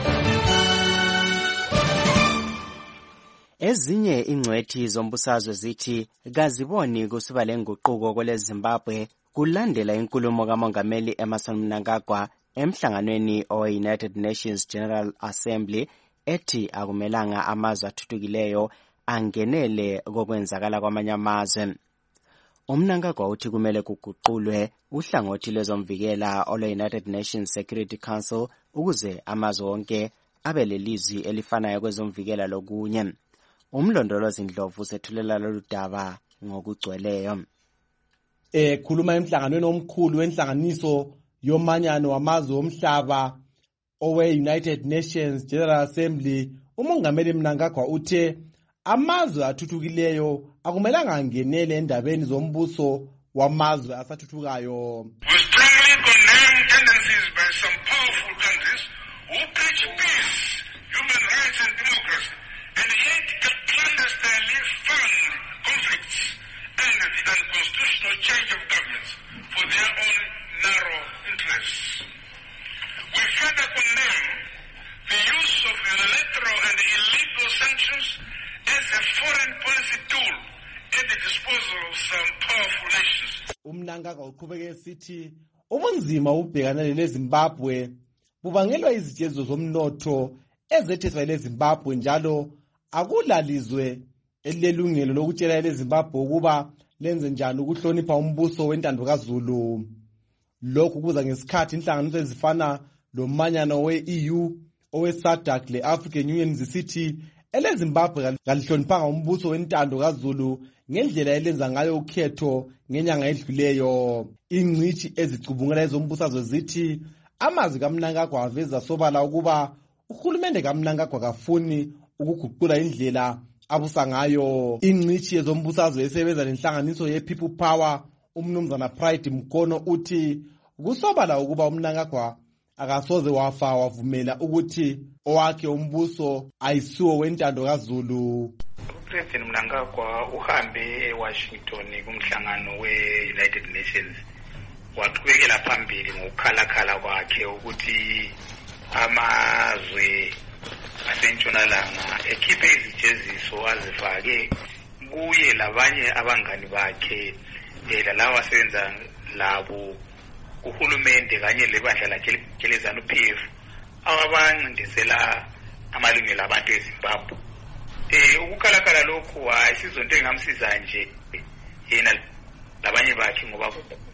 Ezinye ingcwethi zombusazwe zithi kaziboni kusuba lenguquko kwele Zimbabwe kulandela inkulumo kaMongameli Emmerson Mnangagwa emhlanganweni owe-United Nations General Assembly ethi akumelanga amazwe athuthukileyo angenele kokwenzakala kwamanye amazwe. Umnangagwa uthi kumele kuguqulwe uhlangothi lwezomvikela olwe-United Nations Security Council ukuze amazwe wonke abe lelizwi elifanayo kwezomvikela lokunye. Umlondolozi Ndlovu sethulela lolu daba ngokugcweleyo. Khuluma emhlanganweni omkhulu wenhlanganiso yomanyano wamazwe omhlaba owe-United Nations General Assembly, umongameli Mnangagwa uthe amazwe athuthukileyo akumelanga angenele endabeni zombuso wamazwe asathuthukayo. We strongly condemn tendencies by some powerful countries who preach peace, human rights and democracy, and yet clandestinely fund conflicts and the unconstitutional change of governments for their own narrow interests. We further condemn the use of unilateral and illegal sanctions as a foreign policy tool at the disposal of some powerful nations. Umnangagwa uqhubeke esithi ubunzima ubhekana leZimbabwe bubangelwa izijezo zomnotho ezetheswa leZimbabwe njalo akulalizwe elilungelo lokutshela leZimbabwe ukuba lenze njani ukuhlonipha umbuso wentando kaZulu. Lokhu kuza ngesikhathi inhlanganiso ezifana lomanyano we-EU owe-SADC le-African Union zisithi eleZimbabwe kalihloniphanga umbuso wentando kaZulu ngendlela elenza ngayo ukhetho ngenyanga edluleyo. Ingcithi ezicubungela ezombusazwe zithi amazwi kaMnangagwa aveza sobala ukuba uhulumende kaMnangagwa kafuni ukuguqula indlela abusa ngayo. Ingcithi yezombusazwe esebenza lenhlanganiso ye-People Power uMnumzana Pride Mkono uthi kusobala ukuba uMnangagwa akasoze wavumela ukuthi owakhe umbuso ayisiwo wentando kaZulu. uPresident Mnangagwa uhambe eWashington kumhlangano we-United Nations waqhubekela phambili ngokukhalakhala kwakhe ukuthi amazwe asentshonalanga ekhiphe izijeziso azifake kuye labanye abangani bakhe lalawa asebenza labo uhulumende kanye lebandla lakhe leZANU-PF abancindezela amalungelo abantu eZimbabwe. Ukukhalakhala lokhu ayisizonto engamsiza nje yena labanye bakhe ngoba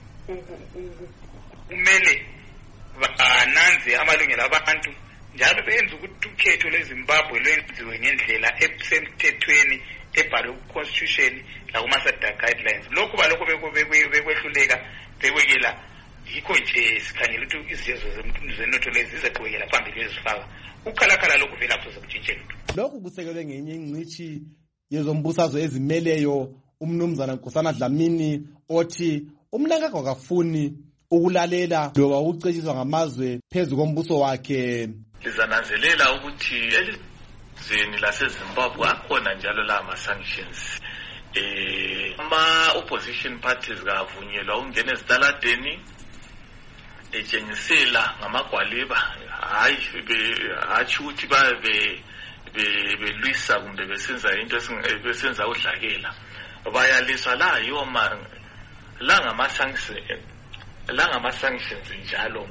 kumele bananze amalungelo abantu njalo benze ukuthi ukhetho leZimbabwe lwenziwe ngendlela esemthethweni ebhalwe ku-constitution lakuma-SADC guidelines. Lokhu balokho bekwehluleka bekwekela yikho nje sikhangela ukuthi izijezo zenotho lezi zizaqhubekela phambili ezifaka ukukhalakhala lokhu vele akusoze kutshintshe lutho. Lokhu kusekelwe ngenye ingcithi yezombusazwe ezimeleyo umnumzana Nkosana Dlamini othi uMnangagwa akafuni ukulalela loba ukucetshiswa ngamazwe phezu kombuso wakhe. Lizananzelela ukuthi elizweni laseZimbabwe akhona njalo la ama-sanctions. Ama-opposition parties kavunyelwa ukungena ezitaladeni etshengisela ngamagwaliba, hayi hatshi ukuthi belwisa kumbe besenza into besenza udlakela. Bayaliswa la yiwo la ngama-sanctions njalo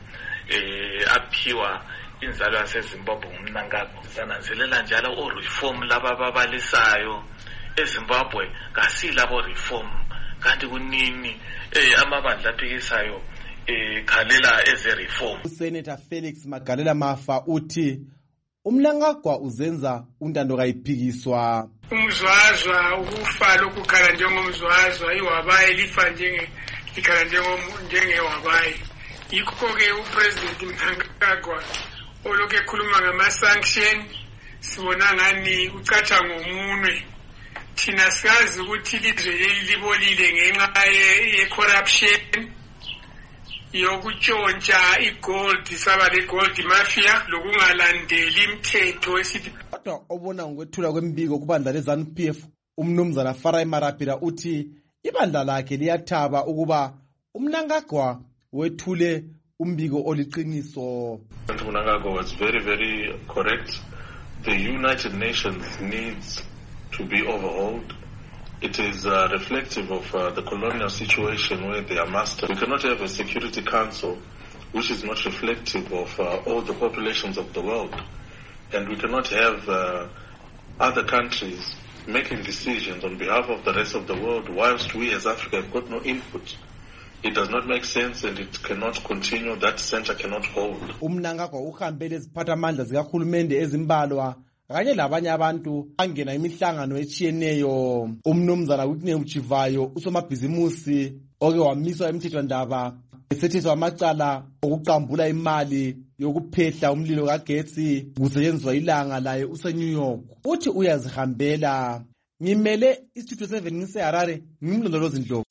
aphiwa inzalo yaseZimbabwe nguMnangagwa. Zananzelela njalo o-reform laba babalisayo eZimbabwe kasilabo reform kanti kunini amabandla aphikisayo khalela eze-reform. uSenator Felix Magalela Mafa uthi uMnangagwa uzenza untando kayiphikiswa. Umzwazwa ukufa lokukhala njengomzwazwa iwabaye lifa likhala njengewabaye. Yikho-ke uPresident Mnangagwa olokhu ekhuluma ngama-sanction sibona ngani ucatsha ngomunwe. Thina siyazi ukuthi ilizwe leli libolile ngenxa ye-corruption yokutshontsha igold saba le-gold mafia lokungalandeli imithetho esithi. Kodwa obona ngokwethula kwembiko kubandla le-ZANU-PF umnumzana Farai Marapira uthi ibandla lakhe liyathaba ukuba uMnangagwa wethule umbiko oliqiniso. Mnangagwa was very correct. The United Nations needs to be overhauled. It is reflective of the colonial situation where they are master. We cannot have a Security Council which is not reflective of all the populations of the world. And we cannot have other countries making decisions on behalf of the rest of the world whilst we as Africa have got no input. It does not make sense and it cannot continue. That center cannot hold. uMnangagwa uhambele iziphathamandla zikahulumende ezimbalwa kanye labanye abantu angena imihlangano etshiyeneyo. Umnumzana Whitney Mchivayo usomabhizimusi oke wamiswa emthethwandaba esetheswa amacala okuqambula imali yokuphehla umlilo kagetsi kusetshenziswa ilanga laye useNew York. Uthi uyazihambela. Ngimele iStudio 7 ngiseHarare ngimlondolozi Ndlovu.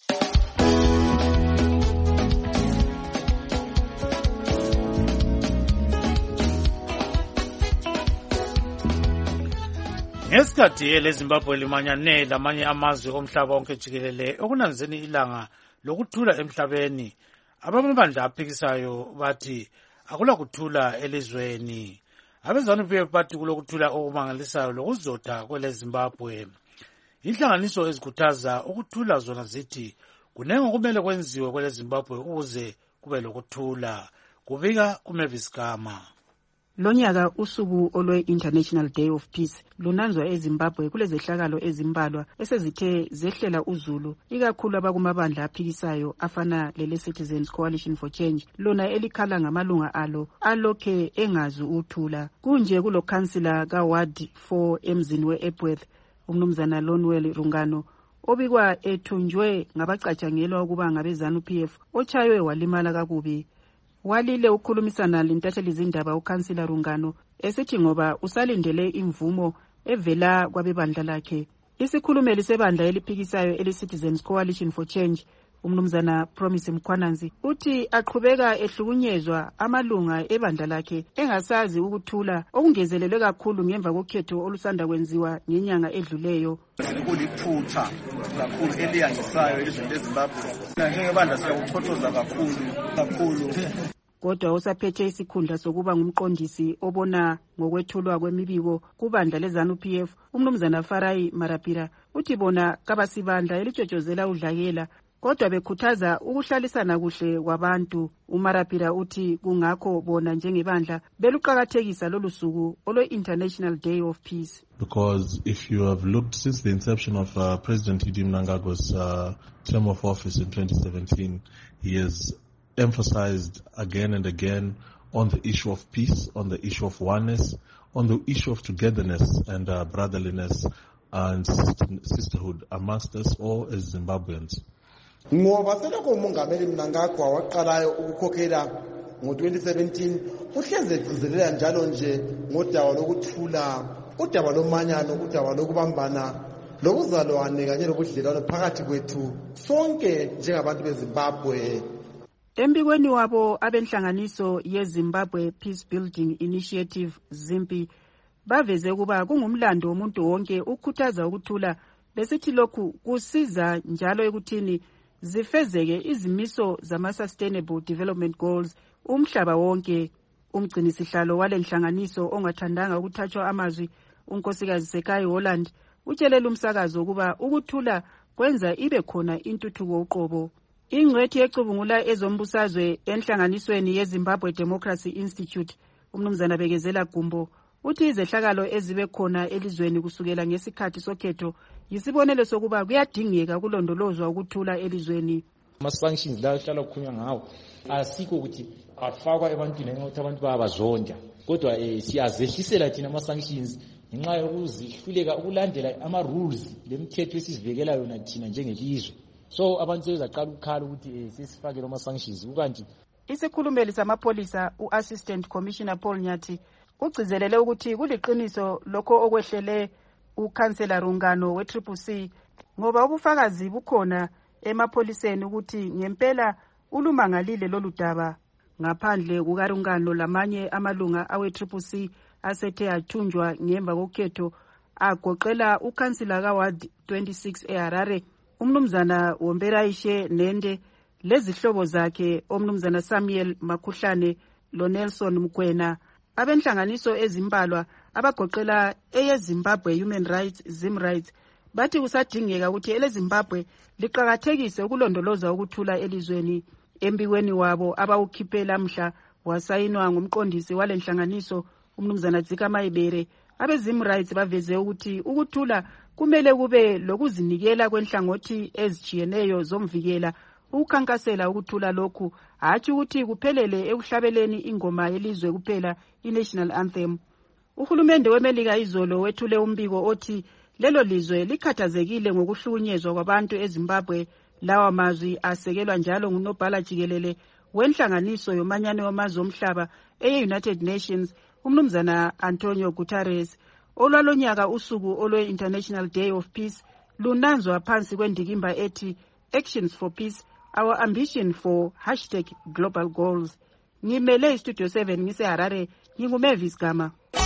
Ngesikhathi eleZimbabwe limanyane lamanye amazwe omhlaba wonke jikelele okunanzeni ilanga lokuthula emhlabeni, abamabandla aphikisayo bathi akula kuthula elizweni. AbeZANU-PF bathi kulokuthula okumangalisayo lokuzotha kweleZimbabwe. Inhlanganiso ezikhuthaza ukuthula zona zithi kunengi okumele kwenziwe kweleZimbabwe ukuze kube lokuthula. Kubika kuMavis Gama. Lonyaka usuku olwe-International Day of Peace lunanzwa eZimbabwe kulezehlakalo ezimbalwa esezithe zehlela uzulu, ikakhulu abakumabandla aphikisayo afana lele-Citizens Coalition for Change, lona elikhala ngamalunga alo alokhe engazi uthula. Kunje kulo kansila kaWard 4 emzini we-Epworth, umnumzana Lonwell Rungano, obikwa ethunjwe ngabacatshangelwa ukuba ngabeZANU-PF, otshaywe walimala kakubi. Walile ukhulumisana lentatheli zindaba ukansila Rungano esithi ngoba usalindele imvumo evela kwabebandla lakhe. Isikhulumeli sebandla eliphikisayo ele-Citizens Coalition for Change, umnumzana Promise Mkhwananzi, uthi aqhubeka ehlukunyezwa amalunga ebandla lakhe engasazi ukuthula okungezelelwe kakhulu ngemva kokhetho olusanda kwenziwa ngenyanga edluleyo. Kuliphutha kakhulu eliyangisayo elizweni leZimbabwe. Njengebandla siyakuchothoza kakhulu. Kodwa usaphethe isikhundla sokuba ngumqondisi obona ngokwethulwa kwemibiko kubandla leZANU-PF, umnumzana Farai Marapira, uthi bona kabasibandla elitshotshozela udlakela kodwa bekhuthaza ukuhlalisana kuhle kwabantu. uMarapira uthi kungakho bona njengebandla beluqakathekisa lolu suku olwe-International Day of Peace. Because if you have looked since the inception of President Hidi Mnangagwa's term of office in 2017, he has emphasized again and again on the issue of peace, on the issue of oneness, on the issue of togetherness and brotherliness and sisterhood amongst us all as Zimbabweans. Ngoba selokho umongameli Mnangagwa waqalayo ukukhokhela ngo-2017 uhleze egcizelela njalo nje ngodaba lokuthula, udaba lomanyano, udaba lokubambana lobuzalwane kanye lobudlelwano phakathi kwethu sonke njengabantu beZimbabwe. Embikweni wabo abenhlanganiso yeZimbabwe Peace Building Initiative ZIMPI baveze ukuba kungumlando womuntu wonke ukukhuthaza ukuthula, besithi lokhu kusiza njalo ekuthini zifezeke izimiso zama-Sustainable Development Goals umhlaba wonke. Umgcinisihlalo walenhlanganiso ongathandanga ukuthathwa amazwi, unkosikazi Sekai Holland, utshelela umsakazo ukuba ukuthula kwenza ibe khona intuthuko uqobo. Ingcwethi yecubungula ezombusazwe enhlanganisweni yeZimbabwe Democracy Institute, umnumzana Bekezela Gumbo, uthi izehlakalo ezibe khona elizweni kusukela ngesikhathi sokhetho yisibonelo sokuba kuyadingeka ukulondolozwa ukuthula elizweni. Ama-sanctions la ahlala kukhulunywa ngawo asikho ukuthi afakwa ebantwini ngenxa yokuthi abantu bayabazonda, kodwa siyazehlisela thina ama-sanctions ngenxa yokuzihluleka ukulandela ama-rules lemithetho esizibekela yona thina njengelizwe. So abantu sebezaqala ukukhala ukuthi sesifake ama-sanctions. Kukanti isikhulumeli samapholisa u-Assistant Commissioner Paul Nyathi ugcizelele ukuthi kuliqiniso lokho okwehlele ukhansela Rungano we-CCC ngoba ubufakazi bukhona emapholiseni ukuthi ngempela ulumangalile lolu daba. Ngaphandle kukaRungano lamanye amalunga awe-CCC asethe athunjwa ngemva kokhetho agoqela ukhansela kaWard 26 eHarare, umnumzana Womberaishe Nende lezihlobo zakhe omnumzana Samuel Makhuhlane loNelson Mkwena. Abenhlanganiso ezimbalwa abagoqela eyeZimbabwe Human Rights ZimRights bathi kusadingeka ukuthi eleZimbabwe liqhakathekise ukulondoloza ukuthula elizweni. Embikweni wabo abawukhiphela mhla wasayinwa ngumqondisi walenhlanganiso umnumzana Dzika Mayibere, abeZimRights baveze ukuthi ukuthula kumele kube lokuzinikela kwenhlangothi ezijiyeneyo zomvikela ukukhankasela ukuthula lokhu, hatshi ukuthi kuphelele ekuhlabeleni ingoma yelizwe kuphela i-National Anthem. Uhulumende weMelika izolo wethule umbiko othi lelo lizwe likhathazekile ngokuhlukunyezwa kwabantu eZimbabwe. Lawa mazwi asekelwa njalo ngunobhala jikelele wenhlanganiso yomanyano wamazwe omhlaba eye-United Nations umnumzana Antonio Guterres. Olwalonyaka usuku olwe-International Day of Peace lunanzwa phansi kwendikimba ethi Actions for Peace, Our Ambition for #Global Goals. Ngimele iStudio 7 ngiseHarare, nginguMavis Gama.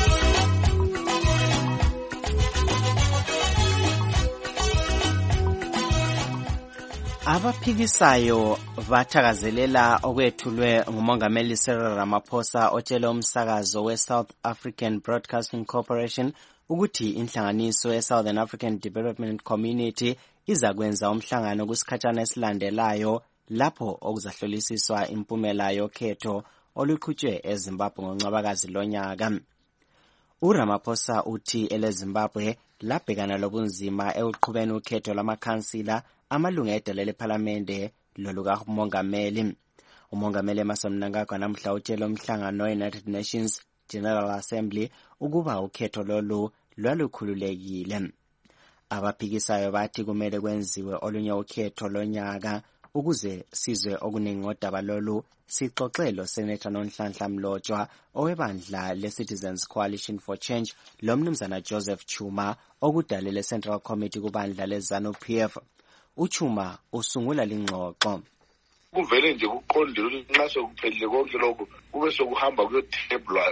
Abaphikisayo bathakazelela okwethulwe ngumongameli Cyril Ramaphosa otshele umsakazo we-South African Broadcasting Corporation ukuthi inhlanganiso ye-Southern African Development Community izakwenza umhlangano kusikhatshana esilandelayo lapho okuzahlolisiswa impumela yokhetho oluqhutshwe eZimbabwe ngoNcwabakazi lonyaka. uRamaphosa uthi eleZimbabwe labhekana lobunzima ekuqhubeni ukhetho lamakhansila, amalunga edala lephalamende lolukamongameli. Umongameli Emmerson Mnangagwa namhla utshele umhlangano we-United Nations General Assembly ukuba ukhetho lolu lwalukhululekile. Abaphikisayo bathi kumele kwenziwe olunye ukhetho lonyaka ukuze sizwe okuningi ngodaba lolu. Sixoxelo Senator Nonhlanhla Mlotshwa owebandla le-Citizens Coalition for Change lomnumzana Joseph Chuma okudalele Central Committee kubandla le-ZANU-PF. uChuma usungula lingxoxo. Kuvele nje kuqondile ukuthi nxa sekuphelile konke lokho kube sokuhamba kuyothebulwa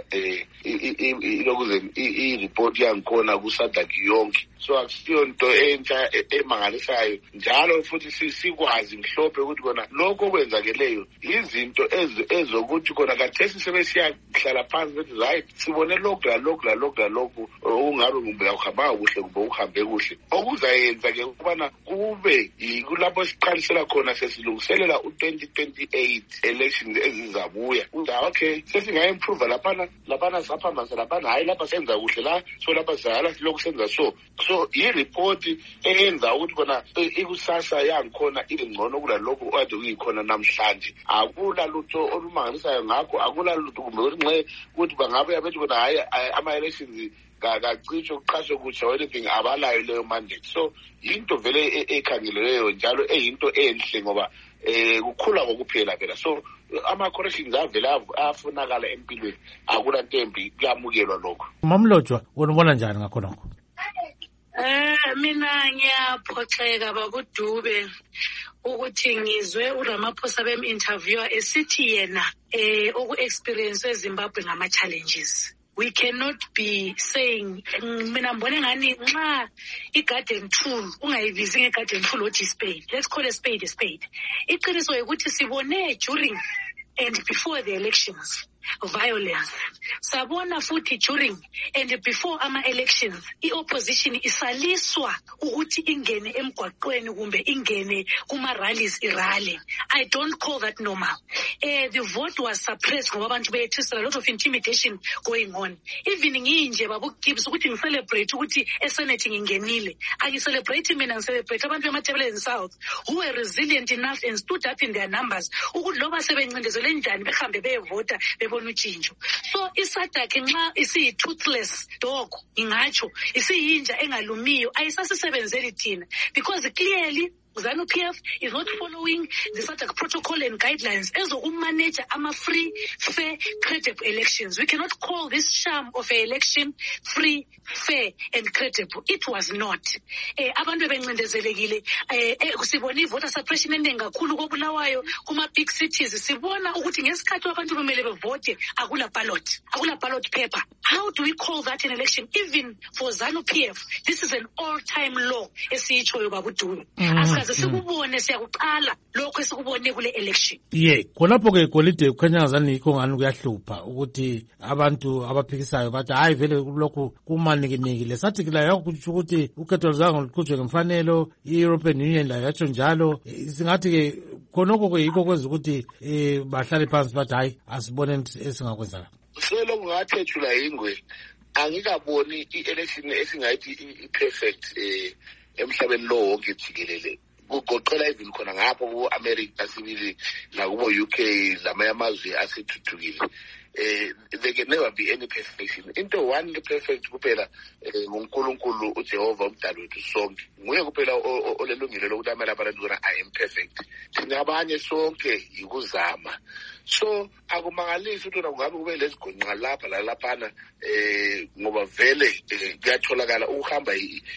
lokuze i-report yangikhona kuSADC yonke. So akusiyo nto entsha emangalisayo, njalo futhi sikwazi mhlophe ukuthi kona lokho kwenzakeleyo izinto ezokuthi kona kathesi sebesiyahlala phansi bethi right sibone lokhu okungabe kumbe akuhambanga kuhle kumbe ukuhambe kuhle. Okuzayenza ke ukubana kube kulapho siqalisela khona sesilungiselela u-2028 elections ezizabuya. Okay, sesinga-improve laphana saphambanisa laphana, hayi lapha senza kuhle la, so lapha sihala silokhu senza so i-report eyenza ukuthi kona ikusasa yangikhona ilingcono kulalokhu okade kuyikhona namhlanje. Akula lutho olumangalisayo ngakho, akula lutho kumbe ukuthi bangabe abethi kona hayi ama-elections kacitsho kuqashwe kutsha anything abalayo leyo mandate. So into vele ekhangeleleyo njalo eyinto enhle ngoba kukhula kokuphela phela. So ama-corrections avele afunakala empilweni, akulanto embi, kuyamukelwa lokho. Mamlotshwa, ubona njani ngakho nokho? Mina ngiyaphoxeka babudube ukuthi ngizwe uRamaphosa bem-interviewer esithi yena oku-experience eZimbabwe ngama-challenges. We cannot be saying, mina mbone ngani nxa i-garden tool, ungayibizi nge-garden tool othi spade. Let's call a spade a spade. Iqiniso ukuthi sibone during and before the elections, violence. Sabona futhi during and before ama-elections, i-opposition isaliswa ukuthi ingene emgwaqweni kumbe ingene kuma-rallies irally. I don't call that normal. The vote was suppressed ngoba abantu bethu, a lot of intimidation going on. Even nginje babu Gibbs ukuthi ngicelebrate ukuthi eSenate ngingenile. Angicelebrate mina ngicelebrate abantu bemathebeleni South who were resilient enough and stood up in their numbers ukuthi loba sebencindezele njani behambe beyevota bebona utshintsho. So iSADC nxa isiyi-toothless dog ingatsho isiyinja engalumiyo ayisasisebenzeli thina because clearly ZANU-PF is not following the SADC protocol and guidelines ezokumanage ama-free, fair, credible elections. We cannot call this sham of an election free, fair, and credible. It was not. Abantu bencindezelekile sibona voter suppression eningi kakhulu koBulawayo kuma-big cities. Sibona ukuthi ngesikhathi abantu kumele bevote akula ballot paper. How do we call that an election? Even for ZANU-PF, this is an all-time law esiyitshoyo babudulu. Sikubone siyakuqala lokho esikubone kule election. Khonapho ke golide kukhanya ngazani yikho ngani kuyahlupha ukuthi abantu abaphikisayo bathi hayi vele lokho kumanikinikile. Sathi kila yakuthi ukuthi ukhetho luzange luqhutshwe ngemfanelo, i-European Union layo yatsho njalo. Singathi ke khonoko ke yikho kwenza ukuthi bahlale phansi bathi hayi asibone esingakwenza. So kungathethula ingwe angikaboni i-election esingayithi i-perfect emhlabeni lo wonke jikelele. Kugoqela even khona ngapho ku-America sibili nakubo UK lamanye amazwe asethuthukile. There can never be any perfection. Into one perfect kuphela nguNkulunkulu uJehova umdali wethu sonke. Nguye kuphela olelungile lokuthi amele abantu bona I am perfect. Thina abanye sonke yikuzama. So akumangalisi ukuthi kungabe kube lesigonqa lapha laphana ngoba vele kuyatholakala ukuhamba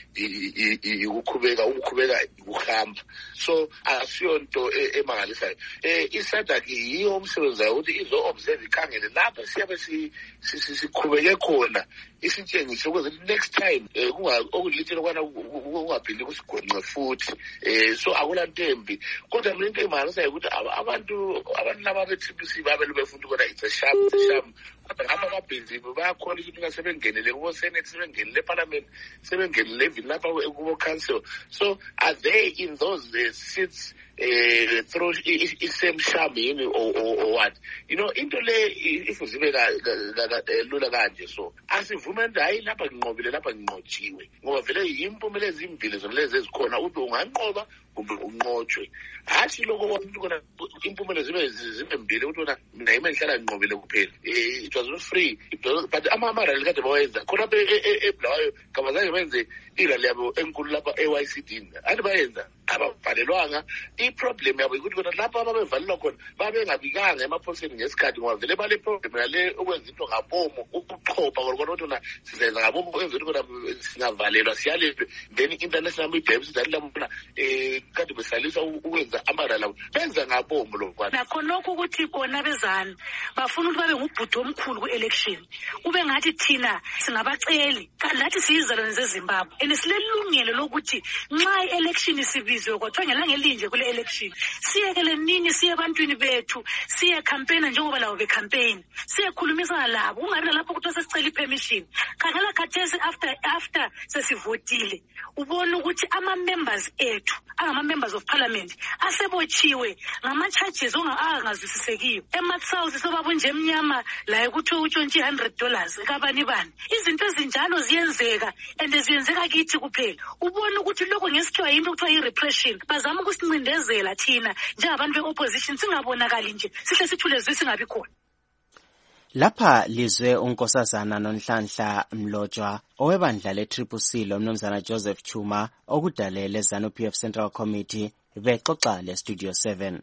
ukukhubeka ukuhamba. So asiyonto emangalisayo. iSADC yiyo umsebenzi wayo ukuthi izo observe ikhangele lapha siyabe sikhubeke khona isitshengise ukuze next time okulitshela kwana kungaphindi kusigonqe futhi. So akulantembi kodwa mina into emangalisayo ukuthi abantu laba be-TPC babele befunda ukona it's a sham. Ngapha ababhizi bayakhona ukuthi ngasebengenele kubo Senate, sebengenele eParliament, sebengenele even lapha kubo Council. So are they in those seats through same sham yini or what? Into le ifuzibe lula kanje. So asivume hayi lapha nginqobile lapha nginqotshiwe ngoba vele impumela ezimbili zonalezi ezikhona ukuthi unganqoba kumbe unqotshwe. Hathi lokho kwabantu kona impumela zibe mbili ukuthi wona mina yimi ngihlala nginqobile kuphela. It was not free. But ama-rally kade bawenza khona eBulawayo kabazange benze irally yabo enkulu lapha eYCD. Ade bayenza ababhalelwanga. I-problem yabo ukuthi kona lapha ababevalelwa khona babengabikanga emapholiseni ngesikhathi ngoba vele bale problem yale okwenza into ngabomo ukuchopha kodwa wona sizenza ngabomo okwenza ukuthi kona singavalelwa siyalelwe. Then international media sizathi labona kade besalisa ukwenza amarala benza ngabomo lokho. Nakho lokho ukuthi bona bezana bafuna ukuthi babe ngubhuti omkhulu ku-election. Ube ngathi thina singabaceli lathi siyizalwane zeZimbabwe and silelungelo lokuthi nxa i-election isibizwe kwathiwa ngelangelinje kule election siyekele nini siye ebantwini bethu siye campaigna njengoba labo becampaign siyekhulumisana labo kungabi lapho kuthiwa sesicela i-permission. Khangela khathesi after sesivotile ubona ukuthi ama-members ethu angama-members of parliament asebotshiwe ngama-charges angazwisisekiyo. eMatsouth sobabunje emnyama laye kuthiwa utshontshe $100 kabani bani. Izinto ezinjalo ziyenzeka and ziyenzeka kithi kuphela. Ubona ukuthi lokho ngesikhiwa yinto kuthiwa i-repression. Bazama ukusincindezela thina njengabantu be-opposition singabonakali nje sihle sithule zwe singabi khona. Lapha lizwe unkosazana Nonhlanhla Mlotshwa owebandla le-CCC lomnumzana Joseph Chuma okudalele ZANU-PF Central Committee bexoxa le-Studio 7.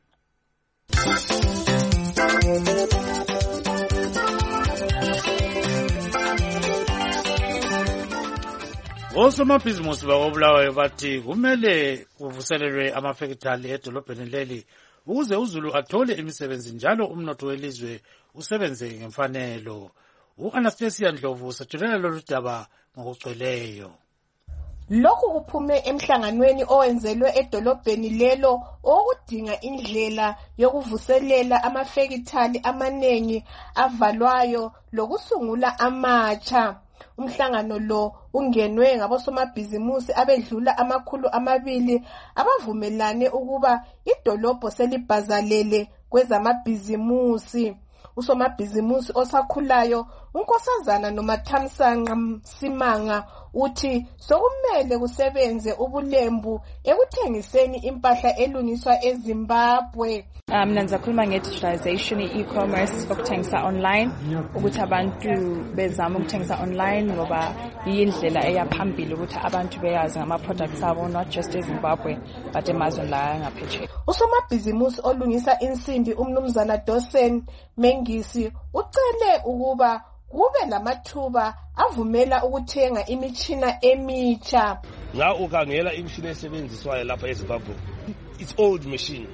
Osomabhizimusi bakobulawayo bathi kumele kuvuselelwe amafekithali edolobheni leli ukuze uZulu athole imisebenzi njalo umnotho welizwe usebenze ngemfanelo. U-Anastasia Ndlovu satshulela lolu daba ngokugcweleyo. Lokhu kuphume emhlanganweni owenzelwe edolobheni lelo okudinga indlela yokuvuselela amafekithali amanengi avalwayo lokusungula amatsha. Umhlangano lo ungenwe ngabosomabhizimusi abedlula 200 abavumelane ukuba idolobho selibhazalele kwezamabhizimusi. Usomabhizimusi osakhulayo unkosazana noMathamsanqa Simanga uthi sokumele kusebenze ubulembu ekuthengiseni impahla elungiswa eZimbabwe. Mina ngizakhuluma nge-digitalization, e-commerce, ukuthengisa online, ukuthi abantu bezama ukuthengisa online ngoba yindlela eyaphambili ukuthi abantu beyazi ngama-products abo, not just eZimbabwe but emazweni la ngaphetsheya. Usomabhizimusi olungisa insimbi umnumzana Dosen Mengisi ucele ukuba kube lamathuba avumela ukuthenga imitshina emitsha. Nga ukhangela imishini esebenziswayo lapha eZimbabwe, it's old machine.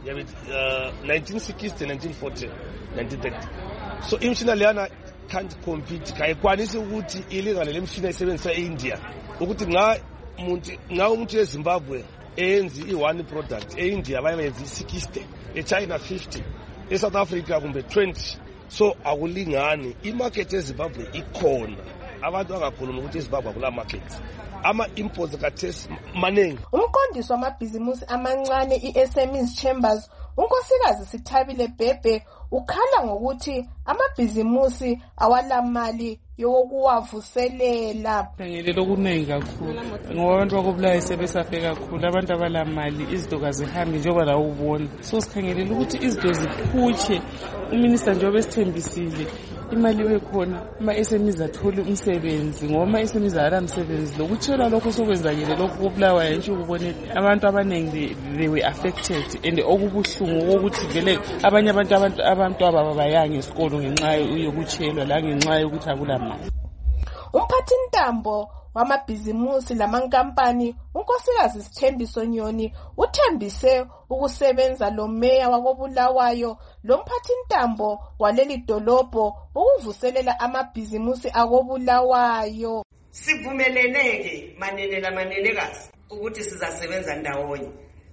1960, 1940, 1930. So imishina leyana can't compete. Kayikwanisi ukuthi ilingane lemishina esebenziswa eIndia. Ukuthi nga umuntu eZimbabwe enzi i1 product, eIndia bayenzi 60, eChina 50, eSouth Africa kumbe 20. So akulingani. Imarket eZimbabwe ikhona. Abantu angakhuluma ukuthi eZimbabwe akula market. Ama imports kathesi manengi. Umqondisi wamabhizimusi amancane iSMEs Chambers unkosikazi Sithabile Bhebhe ukhala ngokuthi amabhizimusi awalamali yokuwavuselela. Ngilelo okuningi kakhulu ngoba abantu bakobulayo sebesafe kakhulu, abantu abalamali izinto kazihambi njengoba la ubona. So sikhangelela ukuthi izinto ziphutshe, uminister njengoba esithembisile imali bekhona ama-SMEs athole umsebenzi ngoba ama-SMEs alamsebenzi. Lokutshela lokho sokwenzakele lokho kobulawayo nje ukubona abantu abaningi they were affected and okubuhlungu ukuthi vele abanye abantu ababayanga esikolo ngenxa yokutshelwa la ngenxa yokuthi akulama. Umphathintambo wamabhizimusi lamankampani unkosikazi Sithembiso Nyoni uthembise ukusebenza lo meya wakobulawayo lo mphathintambo waleli dolobho ukuvuselela amabhizimusi akobulawayo. Sivumeleneke manenekazi ukuthi sizasebenza ndawonye.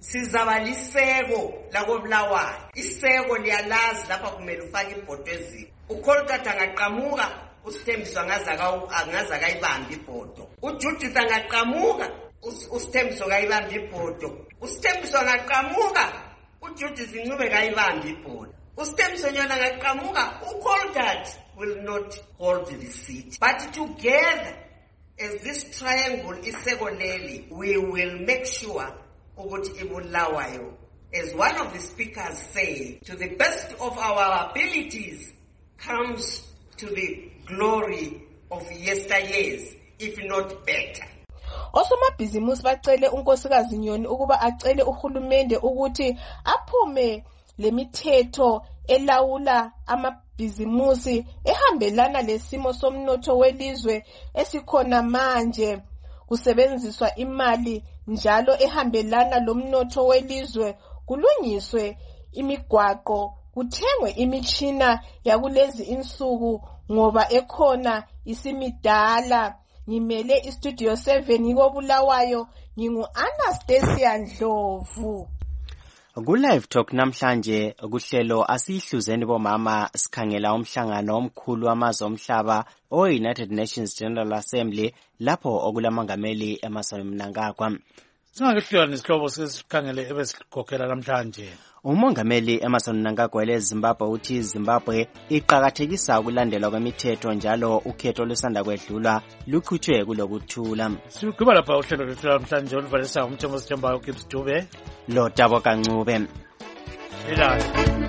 Sizabaliseko lakobulawayo. Iseko liyalazi lapha kumele ufake ibhodo eziko. Ukholkata angaqhamuka uSithembiso angaza kayibamba ibhodo. uJudith angaqhamuka uSithembiso kayibamba ibhodo. uSithembiso angaqhamuka uJudith incube kayibamba ibhodo. uSithembiso Nyoni angaqhamuka uKholkata will not hold the seat. But together as this triangle iseko leli, we will make sure ukuthi ibulawayo, as one of the speakers say, to the best of our abilities comes to the glory of yesteryears, if not better. Osomabhizimusi bacele unkosikazi Nyoni ukuba acele uhulumende ukuthi aphume lemithetho elawula amabhizimusi ehambelana lesimo somnotho welizwe esikhona manje. Kusebenziswa imali njalo ehambelana lomnotho welizwe, kulungiswe imigwaqo, kuthengwe imitshina yakulezi insuku ngoba ekhona isimidala. Ngimele iStudio 7 ngikobulawayo, ngingu-Anastasia Ndlovu. Ku-Live Talk namhlanje kuhlelo asihluzeni bomama sikhangela umhlangano omkhulu wamazwe omhlaba o-United Nations General Assembly lapho okulamangameli Emmerson Mnangagwa. Singakehlula nesihlobo sesikhangele ebesikhokhela namhlanje. Umongameli Emmerson Mnangagwa leZimbabwe uthi Zimbabwe iqhakathekisa ukulandelwa kwemithetho njalo ukhetho lusanda kwedlula lukhutshwe kulokuthula. Sigqiba lapha uhlelo lwethu namhlanje oluvalisa umthembu Sithembayo Gibbs Dube lo Dabo Kancube. Ilanga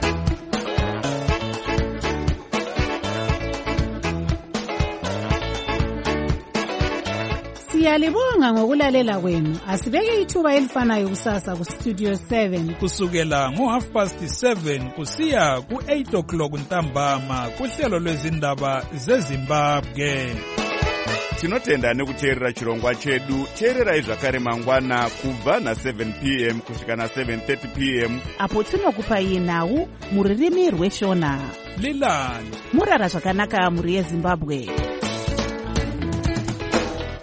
Siyalibonga ngokulalela kwenu. Asibeke ithuba elifanayo kusasa ku Studio 7 kusukela ngo7:30 kusiya ku8 o'clock ntambama kuhlelo lwezindaba zeZimbabwe. tinotenda nekuteerera chirongwa chedu. teererai zvakare mangwana kubva na7 p.m. kusvika na7:30 p.m. apo tinokupai nhau mururimi rweshona. lilani murara zvakanaka muri yezimbabwe.